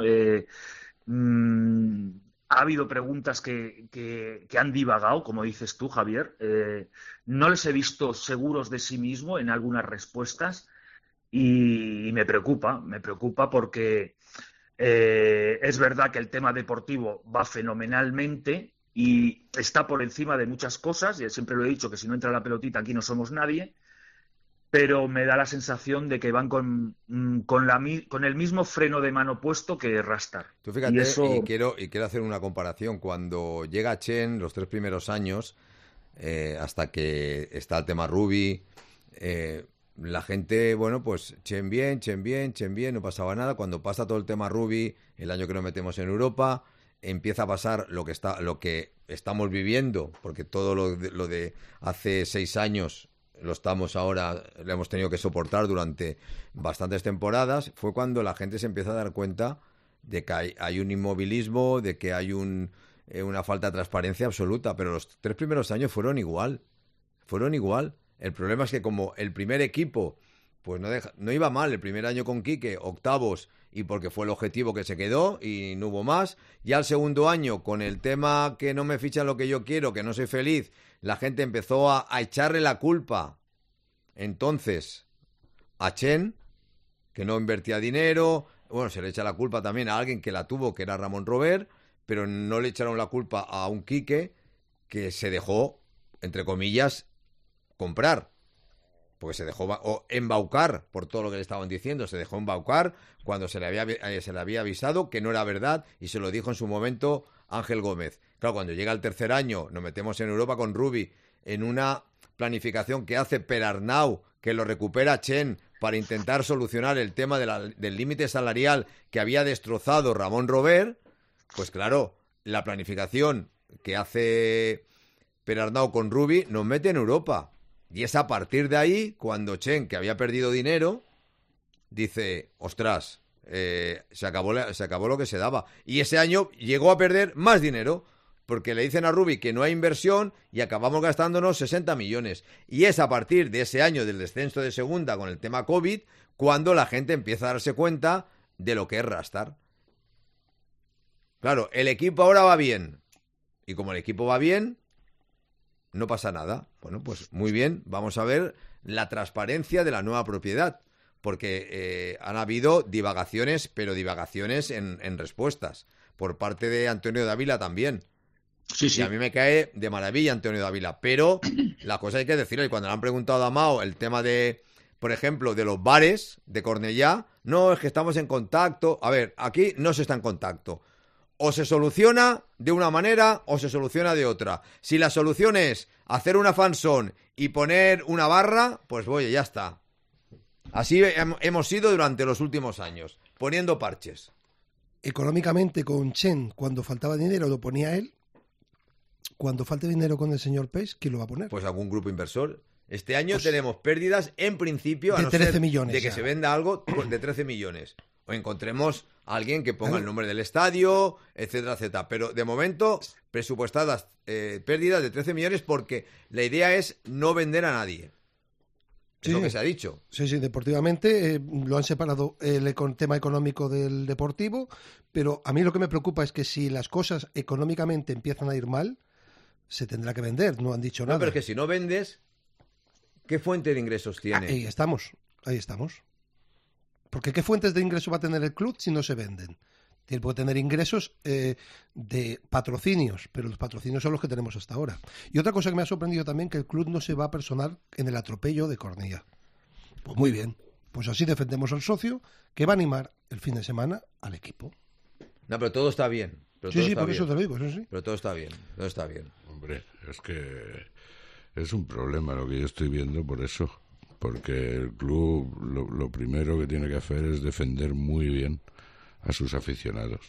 S12: Ha habido preguntas que han divagado, como dices tú, Javier. No les he visto seguros de sí mismo en algunas respuestas y me preocupa porque es verdad que el tema deportivo va fenomenalmente y está por encima de muchas cosas, y siempre lo he dicho que si no entra la pelotita aquí no somos nadie, pero me da la sensación de que van con el mismo freno de mano puesto que Rastar.
S3: Tú fíjate,
S12: y eso...
S3: y quiero hacer una comparación. Cuando llega Chen, los 3 primeros años, hasta que está el tema Rubi, la gente, bueno, pues Chen bien, no pasaba nada. Cuando pasa todo el tema Rubi, el año que nos metemos en Europa, empieza a pasar lo que estamos viviendo, porque todo lo de hace 6 años lo estamos ahora, lo hemos tenido que soportar durante bastantes temporadas. Fue cuando la gente se empieza a dar cuenta de que hay un inmovilismo, de que hay una falta de transparencia absoluta, pero los 3 primeros años fueron igual. El problema es que como el primer equipo pues no iba mal el primer año con Quique, octavos, y porque fue el objetivo que se quedó y no hubo más. Ya el segundo año, con el tema que no me fichan lo que yo quiero, que no soy feliz, la gente empezó a echarle la culpa entonces a Chen, que no invertía dinero. Bueno, se le echa la culpa también a alguien que la tuvo, que era Ramón Robert, pero no le echaron la culpa a un Quique que se dejó, entre comillas, comprar. Porque se dejó embaucar por todo lo que le estaban diciendo. Se dejó embaucar cuando se le había avisado que no era verdad, y se lo dijo en su momento Ángel Gómez. Claro, cuando llega el tercer año, nos metemos en Europa con Rubi, en una planificación que hace Perarnau, que lo recupera Chen para intentar solucionar el tema del límite salarial que había destrozado Ramón Robert. Pues claro, la planificación que hace Perarnau con Rubi nos mete en Europa. Y es a partir de ahí cuando Chen, que había perdido dinero, dice, ostras, se acabó lo que se daba. Y ese año llegó a perder más dinero, porque le dicen a Rubi que no hay inversión y acabamos gastándonos 60 millones. Y es a partir de ese año del descenso de segunda con el tema COVID cuando la gente empieza a darse cuenta de lo que es Rastar. Claro, el equipo ahora va bien. Y como el equipo va bien, no pasa nada. Bueno, pues muy bien, vamos a ver la transparencia de la nueva propiedad, porque han habido divagaciones, pero divagaciones en respuestas, por parte de Antonio Dávila también.
S12: Sí, sí.
S3: Y a mí me cae de maravilla Antonio Dávila, pero la cosa hay que decirlo, y cuando le han preguntado a Mao el tema de, por ejemplo, de los bares de Cornellá, no, es que estamos en contacto. A ver, aquí no se está en contacto. O se soluciona de una manera o se soluciona de otra. Si la solución es hacer una fanzone y poner una barra, pues oye, ya está. Así hemos sido durante los últimos años, poniendo parches.
S11: Económicamente con Chen, cuando faltaba dinero lo ponía él. Cuando falte dinero con el señor Pace, ¿quién lo va a poner?
S3: Pues algún grupo inversor. Este año tenemos pérdidas, en principio, a
S11: de
S3: no
S11: 13
S3: ser
S11: millones,
S3: de que
S11: ya.
S3: se venda algo de 13 millones. O encontremos a alguien que ponga el nombre del estadio, etcétera, etcétera. Pero de momento, presupuestadas pérdidas de 13 millones porque la idea es no vender a nadie. Es lo que se ha dicho.
S11: Sí, deportivamente lo han separado el tema económico del deportivo, pero a mí lo que me preocupa es que si las cosas económicamente empiezan a ir mal, se tendrá que vender, no han dicho nada.
S3: No, pero es que si no vendes, ¿qué fuente de ingresos tiene?
S11: Ahí estamos. Porque ¿qué fuentes de ingreso va a tener el club si no se venden? Puede tener ingresos de patrocinios, pero los patrocinios son los que tenemos hasta ahora. Y otra cosa que me ha sorprendido también, que el club no se va a personar en el atropello de Cornellá. Pues muy bien, pues así defendemos al socio que va a animar el fin de semana al equipo.
S3: No, pero todo está bien. Pero
S11: Sí,
S3: todo
S11: sí,
S3: está
S11: por
S3: bien.
S11: eso te lo digo, eso sí.
S3: Pero todo está bien, todo está bien.
S13: Hombre, es que es un problema lo que yo estoy viendo por eso. Porque el club lo primero que tiene que hacer es defender muy bien a sus aficionados.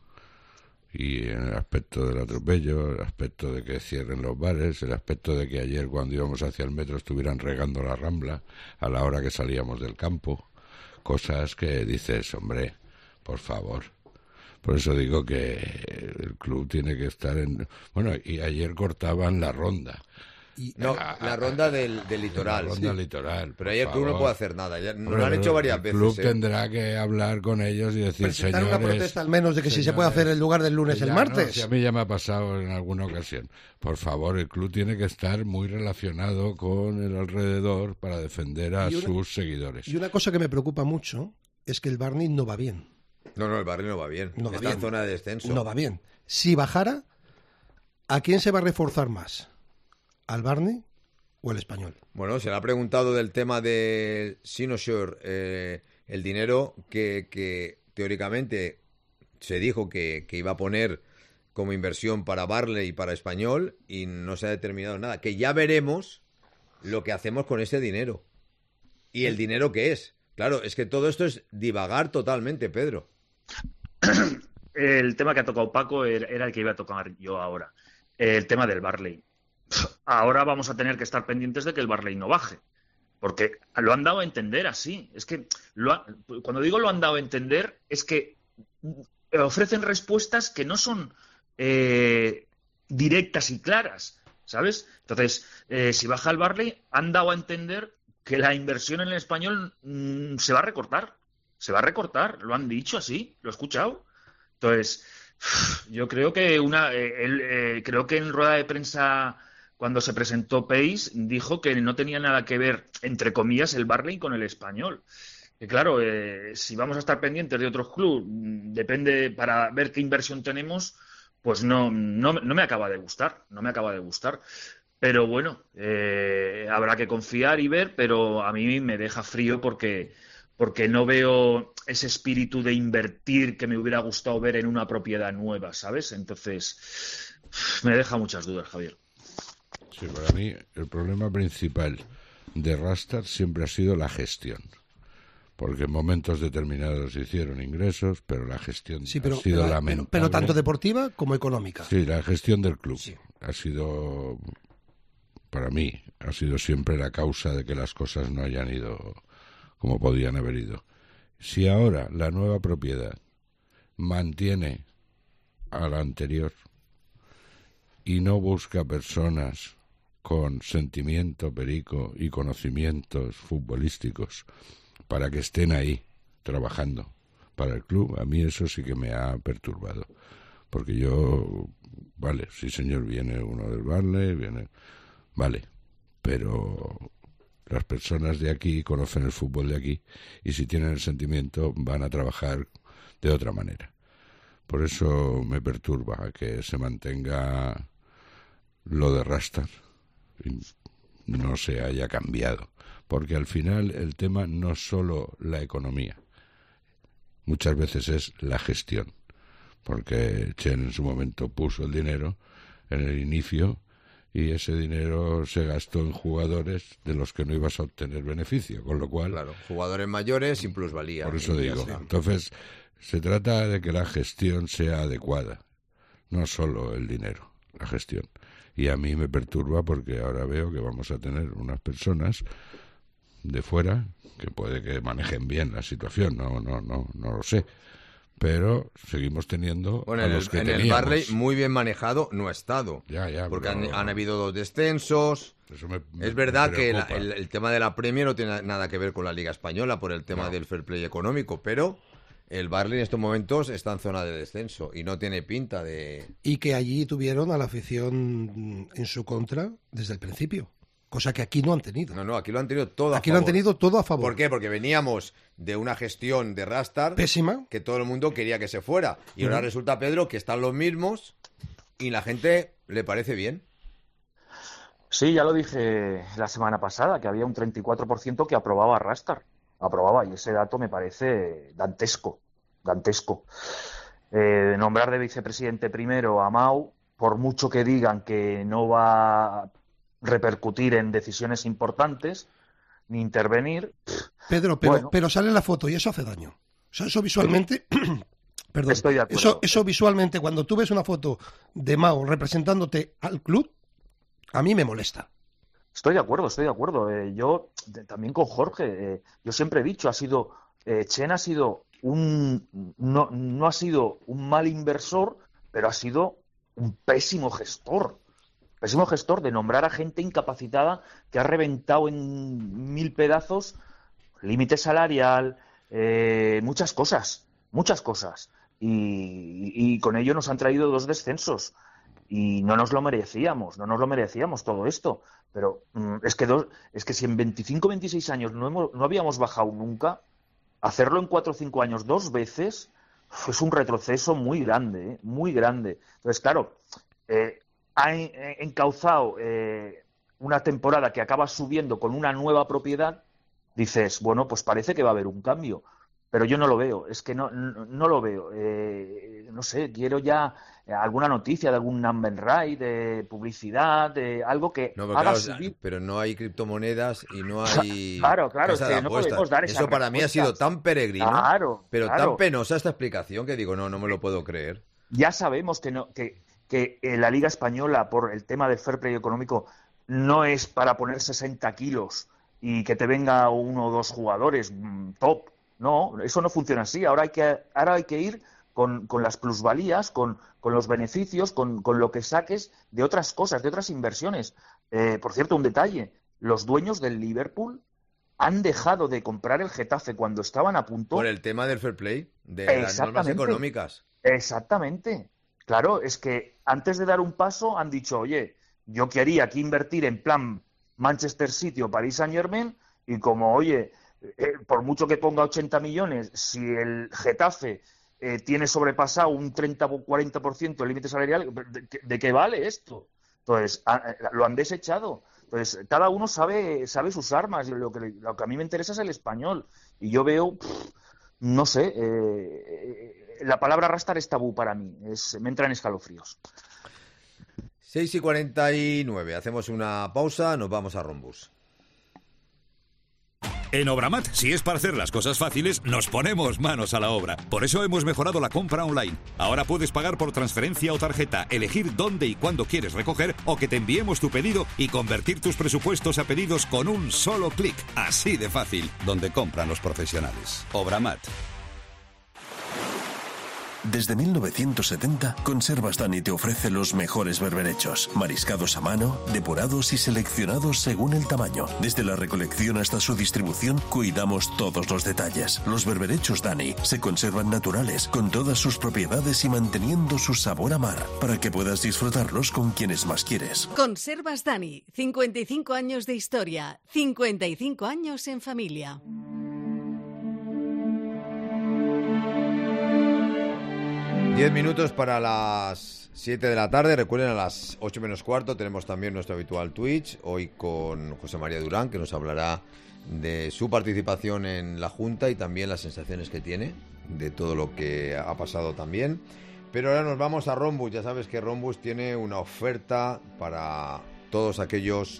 S13: Y en el aspecto del atropello, el aspecto de que cierren los bares, el aspecto de que ayer cuando íbamos hacia el metro estuvieran regando la Rambla a la hora que salíamos del campo. Cosas que dices, hombre, por favor. Por eso digo que el club tiene que estar en... Bueno, y ayer cortaban la ronda.
S3: No, la ronda del litoral.
S13: La ronda litoral.
S3: Pero ayer el club no puede hacer nada. Ya nos lo han
S13: Pero
S3: hecho varias veces.
S13: El club tendrá que hablar con ellos y decir,
S11: Presentar
S13: señores...
S11: una protesta al menos de que si se puede hacer en lugar del lunes el martes.
S13: No, si a mí ya me ha pasado en alguna ocasión. Por favor, el club tiene que estar muy relacionado con el alrededor para defender a sus seguidores.
S11: Y una cosa que me preocupa mucho es que el Barney no va bien.
S3: No, el barrio no va bien.
S11: No va
S3: Está
S11: bien.
S3: en zona de descenso.
S11: No va bien. Si bajara, ¿a quién se va a reforzar más? ¿Al Barney o el Español?
S3: Bueno, se le ha preguntado del tema de Sinosure, el dinero que teóricamente se dijo que iba a poner como inversión para Barley y para Español y no se ha determinado nada. Que ya veremos lo que hacemos con ese dinero y el dinero que es. Claro, es que todo esto es divagar totalmente, Pedro.
S12: El tema que ha tocado Paco era el que iba a tocar yo ahora. El tema del Barley. Ahora vamos a tener que estar pendientes de que el Barley no baje. Porque lo han dado a entender así. Es que cuando digo lo han dado a entender, es que ofrecen respuestas que no son directas y claras, ¿sabes? Entonces, si baja el Barley, han dado a entender que la inversión en el Español se va a recortar. Se va a recortar, lo han dicho así, lo he escuchado. Entonces, yo creo que creo que en rueda de prensa cuando se presentó Pace dijo que no tenía nada que ver, entre comillas, el Barley con el Español. Que claro, si vamos a estar pendientes de otros clubes, depende para ver qué inversión tenemos, pues no me acaba de gustar, no me acaba de gustar. Pero bueno, habrá que confiar y ver, pero a mí me deja frío porque no veo ese espíritu de invertir que me hubiera gustado ver en una propiedad nueva, ¿sabes? Entonces, me deja muchas dudas, Javier.
S13: Sí, para mí el problema principal de Rastar siempre ha sido la gestión. Porque en momentos determinados hicieron ingresos, pero la gestión ha sido lamentable.
S11: Pero tanto deportiva como económica.
S13: Sí, la gestión del club ha sido, para mí, ha sido siempre la causa de que las cosas no hayan ido como podían haber ido. Si ahora la nueva propiedad mantiene a la anterior y no busca personas con sentimiento perico y conocimientos futbolísticos para que estén ahí trabajando para el club, a mí eso sí que me ha perturbado. Porque yo, vale, sí señor, viene uno del Barley, vale, pero las personas de aquí conocen el fútbol de aquí y si tienen el sentimiento van a trabajar de otra manera. Por eso me perturba que se mantenga lo de Rastar no se haya cambiado, porque al final el tema no es solo la economía, muchas veces es la gestión, porque Chen en su momento puso el dinero en el inicio y ese dinero se gastó en jugadores de los que no ibas a obtener beneficio, con lo cual...
S3: Claro, jugadores mayores sin plusvalía.
S13: Por eso digo, entonces se trata de que la gestión sea adecuada, no solo el dinero, la gestión. Y a mí me perturba porque ahora veo que vamos a tener unas personas de fuera que puede que manejen bien la situación, no lo sé. Pero seguimos teniendo a los que teníamos.
S3: En el Barley, muy bien manejado, no ha estado. Porque
S13: pero...
S3: han habido 2 descensos. Es verdad que el tema de la Premier no tiene nada que ver con la Liga Española por el tema del fair play económico, pero el Barley en estos momentos está en zona de descenso y no tiene pinta de...
S11: Y que allí tuvieron a la afición en su contra desde el principio. Cosa que aquí no han tenido.
S3: No, aquí lo han tenido todo a favor.
S11: Aquí lo han tenido todo a favor.
S3: ¿Por qué? Porque veníamos de una gestión de Rastar
S11: pésima,
S3: que todo el mundo quería que se fuera. Y ahora resulta, Pedro, que están los mismos y la gente le parece bien.
S12: Sí, ya lo dije la semana pasada, que había un 34% que aprobaba a Rastar. Aprobaba, y ese dato me parece dantesco. Nombrar de vicepresidente primero a Mau, por mucho que digan que no va a repercutir en decisiones importantes ni intervenir.
S11: Pedro, pero sale la foto y eso hace daño. O sea, eso visualmente, perdón,
S12: estoy de acuerdo.
S11: Eso visualmente, cuando tú ves una foto de Mao representándote al club, a mí me molesta.
S12: Estoy de acuerdo. Yo también con Jorge, yo siempre he dicho, Chen ha sido no ha sido un mal inversor, pero ha sido un pésimo gestor de nombrar a gente incapacitada que ha reventado en 1000 pedazos, límite salarial, muchas cosas, y con ello nos han traído 2 descensos y no nos lo merecíamos todo esto, pero es que si en 25-26 años no habíamos bajado nunca, hacerlo en 4 o 5 años 2 veces es un retroceso muy grande. Entonces, claro, ha encauzado una temporada que acaba subiendo con una nueva propiedad, dices, bueno, pues parece que va a haber un cambio, pero yo no lo veo, es que no lo veo. No sé, quiero ya alguna noticia de algún number right, de publicidad, de algo que haga subir.
S3: Pero no hay criptomonedas y no hay...
S12: Claro, es que no podemos dar esa
S3: Eso para mí ha sido tan peregrino, pero
S12: claro.
S3: tan penosa esta explicación que digo, no me lo puedo creer.
S12: Ya sabemos que la Liga Española, por el tema del fair play económico, no es para poner 60 kilos y que te venga 1 o 2 jugadores top. No, eso no funciona así. Ahora hay que ir con las plusvalías, con los beneficios, con lo que saques de otras cosas, de otras inversiones. Por cierto, un detalle. Los dueños del Liverpool han dejado de comprar el Getafe cuando estaban a punto...
S3: Por el tema del fair play, de las normas económicas.
S12: Exactamente. Claro, es que antes de dar un paso han dicho, oye, yo quería aquí invertir en plan Manchester City o Paris Saint-Germain y como, oye, por mucho que ponga 80 millones, si el Getafe tiene sobrepasado un 30 o 40% el límite salarial, ¿de qué vale esto? Entonces, lo han desechado. Entonces, cada uno sabe sus armas. Lo que a mí me interesa es el español. Y yo veo, no sé, la palabra Rastar es tabú para mí. Me entran escalofríos.
S3: 6:49. Hacemos una pausa, nos vamos a Rombus.
S8: En Obramat, si es para hacer las cosas fáciles, nos ponemos manos a la obra. Por eso hemos mejorado la compra online. Ahora puedes pagar por transferencia o tarjeta, elegir dónde y cuándo quieres recoger o que te enviemos tu pedido y convertir tus presupuestos a pedidos con un solo clic. Así de fácil, donde compran los profesionales. Obramat.
S1: Desde 1970, Conservas Dani te ofrece los mejores berberechos, mariscados a mano, depurados y seleccionados según el tamaño. Desde la recolección hasta su distribución, cuidamos todos los detalles. Los berberechos Dani se conservan naturales, con todas sus propiedades y manteniendo su sabor a mar, para que puedas disfrutarlos con quienes más quieres.
S2: Conservas Dani, 55 años de historia, 55 años en familia.
S3: 10 minutos para las 7 de la tarde, recuerden, a las 8 menos cuarto tenemos también nuestro habitual Twitch, hoy con José María Durán, que nos hablará de su participación en la Junta y también las sensaciones que tiene de todo lo que ha pasado también. Pero ahora nos vamos a Rhombus. Ya sabes que Rhombus tiene una oferta para todos aquellos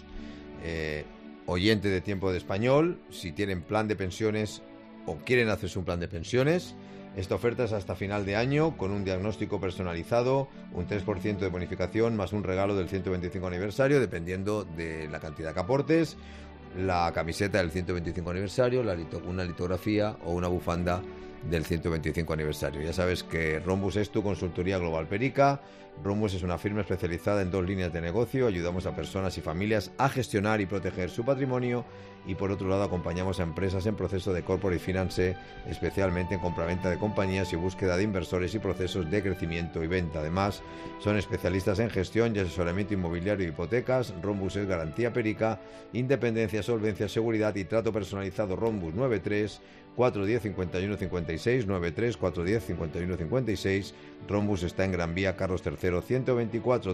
S3: oyentes de Tiempo de Español. Si tienen plan de pensiones o quieren hacerse un plan de pensiones, esta oferta es hasta final de año, con un diagnóstico personalizado, un 3% de bonificación, más un regalo del 125 aniversario, dependiendo de la cantidad que aportes, la camiseta del 125 aniversario, una litografía o una bufanda del 125 aniversario. Ya sabes que Rhombus es tu consultoría global Perica. Rhombus es una firma especializada en 2 líneas de negocio. Ayudamos a personas y familias a gestionar y proteger su patrimonio, y por otro lado acompañamos a empresas en proceso de corporate finance, especialmente en compraventa de compañías y búsqueda de inversores y procesos de crecimiento y venta. Además, son especialistas en gestión y asesoramiento inmobiliario y hipotecas. Rhombus es garantía Perica, independencia, solvencia, seguridad y trato personalizado. Rhombus 93 410 51 56, 93 410 51 56. Rhombus está en Gran Vía Carlos III 124,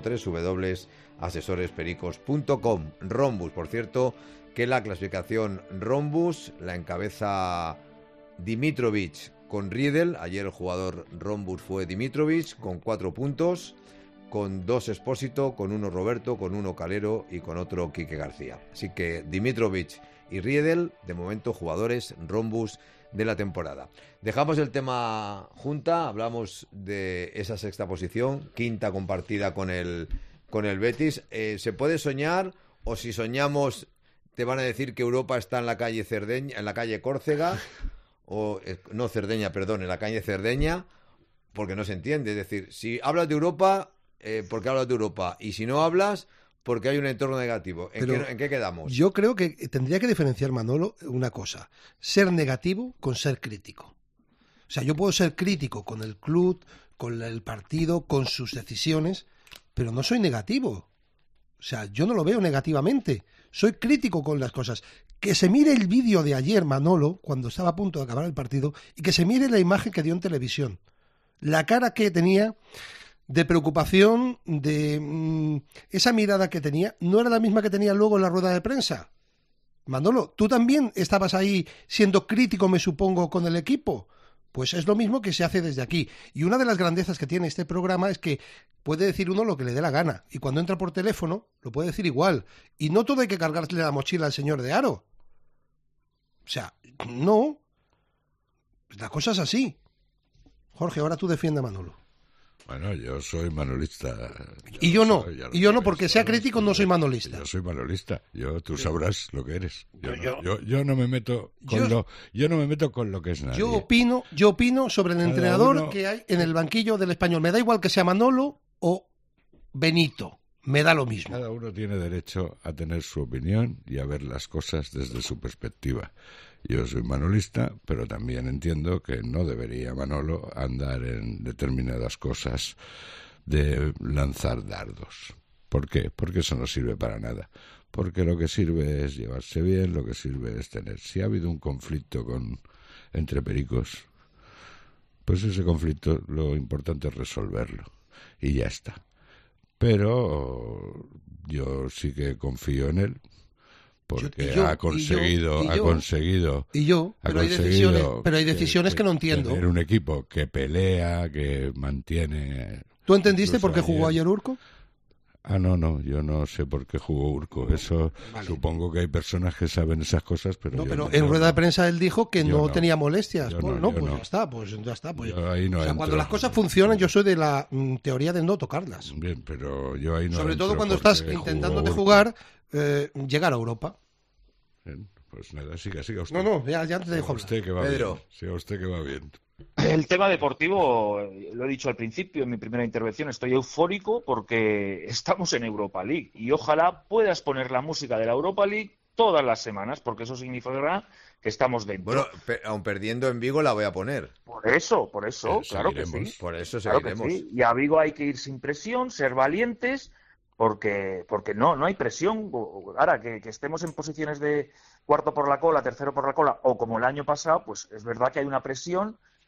S3: www.asesorespericos.com. Rhombus, por cierto, que la clasificación Rhombus la encabeza Dimitrovic con Riedel. Ayer el jugador Rhombus fue Dimitrovic con 4 puntos, con 2 Expósito, con 1 Roberto, con 1 Calero y con otro Quique García. Así que Dimitrovic y Riedel, de momento, jugadores Rhombus de la temporada. Dejamos el tema Junta, hablamos de esa sexta posición, quinta compartida con el Betis. ¿Se puede soñar, o si soñamos te van a decir que Europa está en la calle Cerdeña, en la calle Córcega, o no Cerdeña, perdón, en la calle Cerdeña, porque no se entiende? Es decir, si hablas de Europa, ¿por qué hablas de Europa? Y si no hablas, porque hay un entorno negativo. ¿En qué quedamos?
S11: Yo creo que tendría que diferenciar, Manolo, una cosa: ser negativo con ser crítico. O sea, yo puedo ser crítico con el club, con el partido, con sus decisiones, pero no soy negativo. O sea, yo no lo veo negativamente. Soy crítico con las cosas. Que se mire el vídeo de ayer, Manolo, cuando estaba a punto de acabar el partido, y que se mire la imagen que dio en televisión. La cara que tenía de preocupación, de esa mirada que tenía, no era la misma que tenía luego en la rueda de prensa. Manolo, tú también estabas ahí siendo crítico, me supongo, con el equipo. Pues es lo mismo que se hace desde aquí. Y una de las grandezas que tiene este programa es que puede decir uno lo que le dé la gana. Y cuando entra por teléfono, lo puede decir igual. Y no todo hay que cargarle la mochila al señor de Aro. O sea, no. La cosa es así. Jorge, ahora tú defiende a Manolo.
S13: Bueno, yo soy manolista.
S11: Y yo no, porque sea crítico no soy manolista.
S13: Yo soy manolista. Tú sabrás lo que eres. Yo no me meto con lo que es nadie.
S11: Yo opino sobre el entrenador que hay en el banquillo del Español. Me da igual que sea Manolo o Benito. Me da lo mismo.
S13: Cada uno tiene derecho a tener su opinión y a ver las cosas desde su perspectiva. Yo soy manolista, pero también entiendo que no debería Manolo andar en determinadas cosas de lanzar dardos. ¿Por qué? Porque eso no sirve para nada. Porque lo que sirve es llevarse bien, lo que sirve es tener. Si ha habido un conflicto entre pericos, pues ese conflicto lo importante es resolverlo. Y ya está. Pero yo sí que confío en él. Porque ha conseguido,
S11: pero hay decisiones que no entiendo.
S13: Tener un equipo que pelea, que mantiene.
S11: ¿Tú entendiste por qué jugó ayer Urco?
S13: No, yo no sé por qué jugó Urco. Eso vale. Supongo que hay personas que saben esas cosas, pero
S11: no. Pero en rueda de prensa él dijo que no tenía molestias. Ya está. Cuando las cosas funcionan, yo soy de la teoría de no tocarlas.
S13: Bien, pero yo ahí no.
S11: Sobre todo cuando estás intentándote jugar, llegar a Europa.
S13: Bien, pues nada, siga usted.
S11: No, ya te dejo
S13: hablar. Pedro. Siga usted que va bien.
S12: El tema deportivo, lo he dicho al principio en mi primera intervención, estoy eufórico porque estamos en Europa League y ojalá puedas poner la música de la Europa League todas las semanas, porque eso significará que estamos dentro.
S3: Bueno, aun perdiendo en Vigo la voy a poner.
S12: Por eso, claro que sí.
S3: Por eso seguiremos.
S12: Claro que sí. Y a Vigo hay que ir sin presión, ser valientes, porque no hay presión. Ahora, que estemos en posiciones de cuarto por la cola, tercero por la cola, o como el año pasado, pues es verdad que hay una presión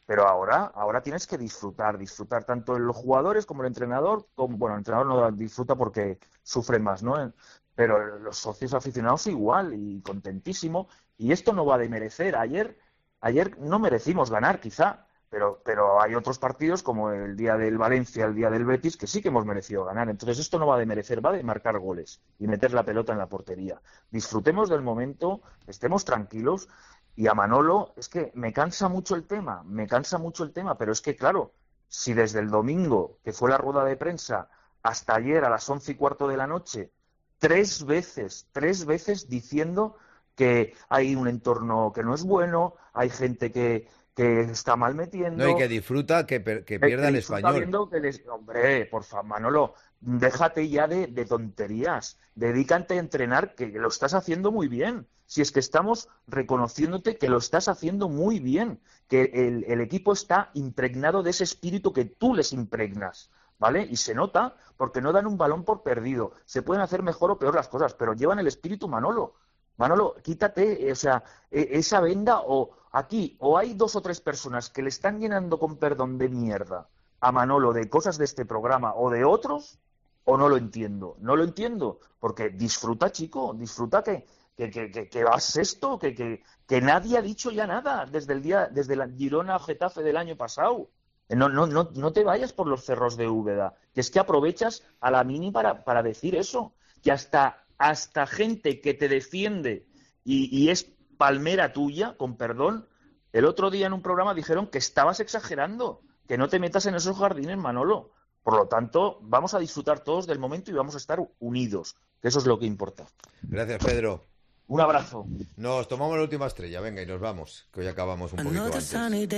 S12: Pero ahora tienes que disfrutar tanto los jugadores como el entrenador, el entrenador no disfruta porque sufre más, ¿no? Pero los socios aficionados igual, y contentísimo, y esto no va a demerecer. Ayer no merecimos ganar, quizá, pero hay otros partidos como el día del Valencia, el día del Betis, que sí que hemos merecido ganar. Entonces esto no va a demerecer, va a marcar goles y meter la pelota en la portería. Disfrutemos del momento, estemos tranquilos. Y a Manolo, es que me cansa mucho el tema, pero es que, claro, si desde el domingo, que fue la rueda de prensa, hasta ayer a las 11:15 de la noche, tres veces diciendo que hay un entorno que no es bueno, hay gente que está mal metiendo...
S3: No, y que disfruta que pierda el Español.
S12: Hombre, por favor, Manolo, déjate ya de tonterías, dedícate a entrenar, que lo estás haciendo muy bien. Si es que estamos reconociéndote que lo estás haciendo muy bien, que el equipo está impregnado de ese espíritu que tú les impregnas, ¿vale? Y se nota porque no dan un balón por perdido. Se pueden hacer mejor o peor las cosas, pero llevan el espíritu, Manolo. Manolo, quítate, esa venda, o hay 2 o 3 personas que le están llenando, con perdón, de mierda a Manolo de cosas de este programa o de otros, o no lo entiendo. No lo entiendo, porque disfruta, chico, disfruta que vas esto, que nadie ha dicho ya nada desde la Girona Getafe del año pasado. No te vayas por los cerros de Úbeda, que es que aprovechas a la mini para decir eso, que hasta gente que te defiende y es palmera tuya, con perdón, el otro día en un programa dijeron que estabas exagerando, que no te metas en esos jardines, Manolo. Por lo tanto, vamos a disfrutar todos del momento y vamos a estar unidos, que eso es lo que importa.
S3: Gracias, Pedro.
S12: Un abrazo.
S3: Nos tomamos la última estrella, venga, y nos vamos, que hoy acabamos un poquito antes.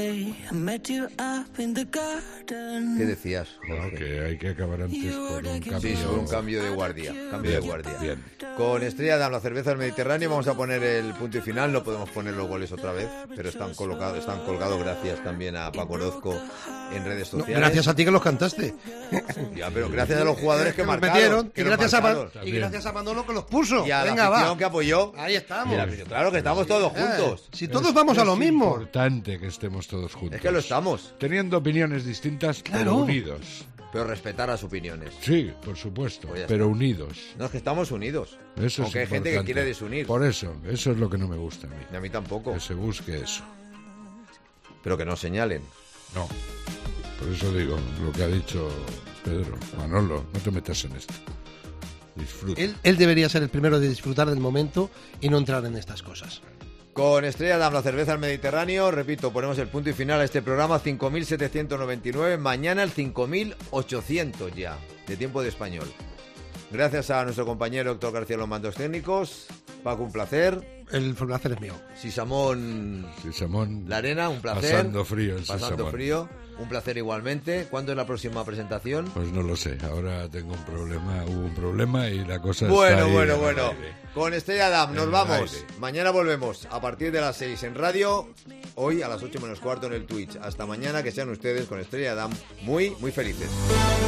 S3: ¿Qué decías, Jorge?
S13: Que hay que acabar antes por un cambio.
S3: Sí, por un cambio de guardia.
S13: Bien.
S3: Con Estrella Damm, la cerveza del Mediterráneo, vamos a poner el punto y final. No podemos poner los goles otra vez, pero están colgados gracias también a Paco Orozco en redes sociales.
S11: No, gracias a ti que los cantaste.
S3: Ya, pero gracias a los jugadores que marcaron.
S11: Y gracias a Manolo que los puso.
S3: Y a la afición que apoyó.
S11: Ahí estamos.
S3: Claro que estamos todos juntos.
S11: Si todos vamos a lo mismo.
S13: Es importante que estemos todos juntos.
S3: Es que lo estamos.
S13: Teniendo opiniones distintas, pero unidos.
S3: Pero respetar las opiniones.
S13: Sí, por supuesto,
S3: Pues
S13: pero unidos.
S3: No, es que estamos unidos.
S13: Eso
S3: aunque
S13: es
S3: hay gente que quiere desunir.
S13: Por eso es lo que no me gusta a mí.
S3: Y a mí tampoco.
S13: Que se busque eso.
S3: Pero que no señalen.
S13: No. Por eso digo, lo que ha dicho Pedro, Manolo, no te metas en esto. Disfruta.
S11: Él debería ser el primero de disfrutar del momento y no entrar en estas cosas.
S3: Con Estrella Damm, la cerveza del Mediterráneo, repito, ponemos el punto y final a este programa, 5.799, mañana el 5.800 ya, de tiempo de español. Gracias a nuestro compañero Héctor García los mandos técnicos. Paco, un placer.
S11: El placer es mío.
S3: Sisamón La Arena, un placer.
S13: Pasando frío.
S3: Un placer igualmente. ¿Cuándo es la próxima presentación?
S13: Pues no lo sé. Ahora tengo un problema. Hubo un problema y la cosa
S3: Bueno.
S13: está ahí.
S3: Con Estrella Damm nos vamos. Mañana volvemos a partir de las 6 en radio. Hoy a las 8 menos cuarto en el Twitch. Hasta mañana, que sean ustedes con Estrella Damm muy, muy felices.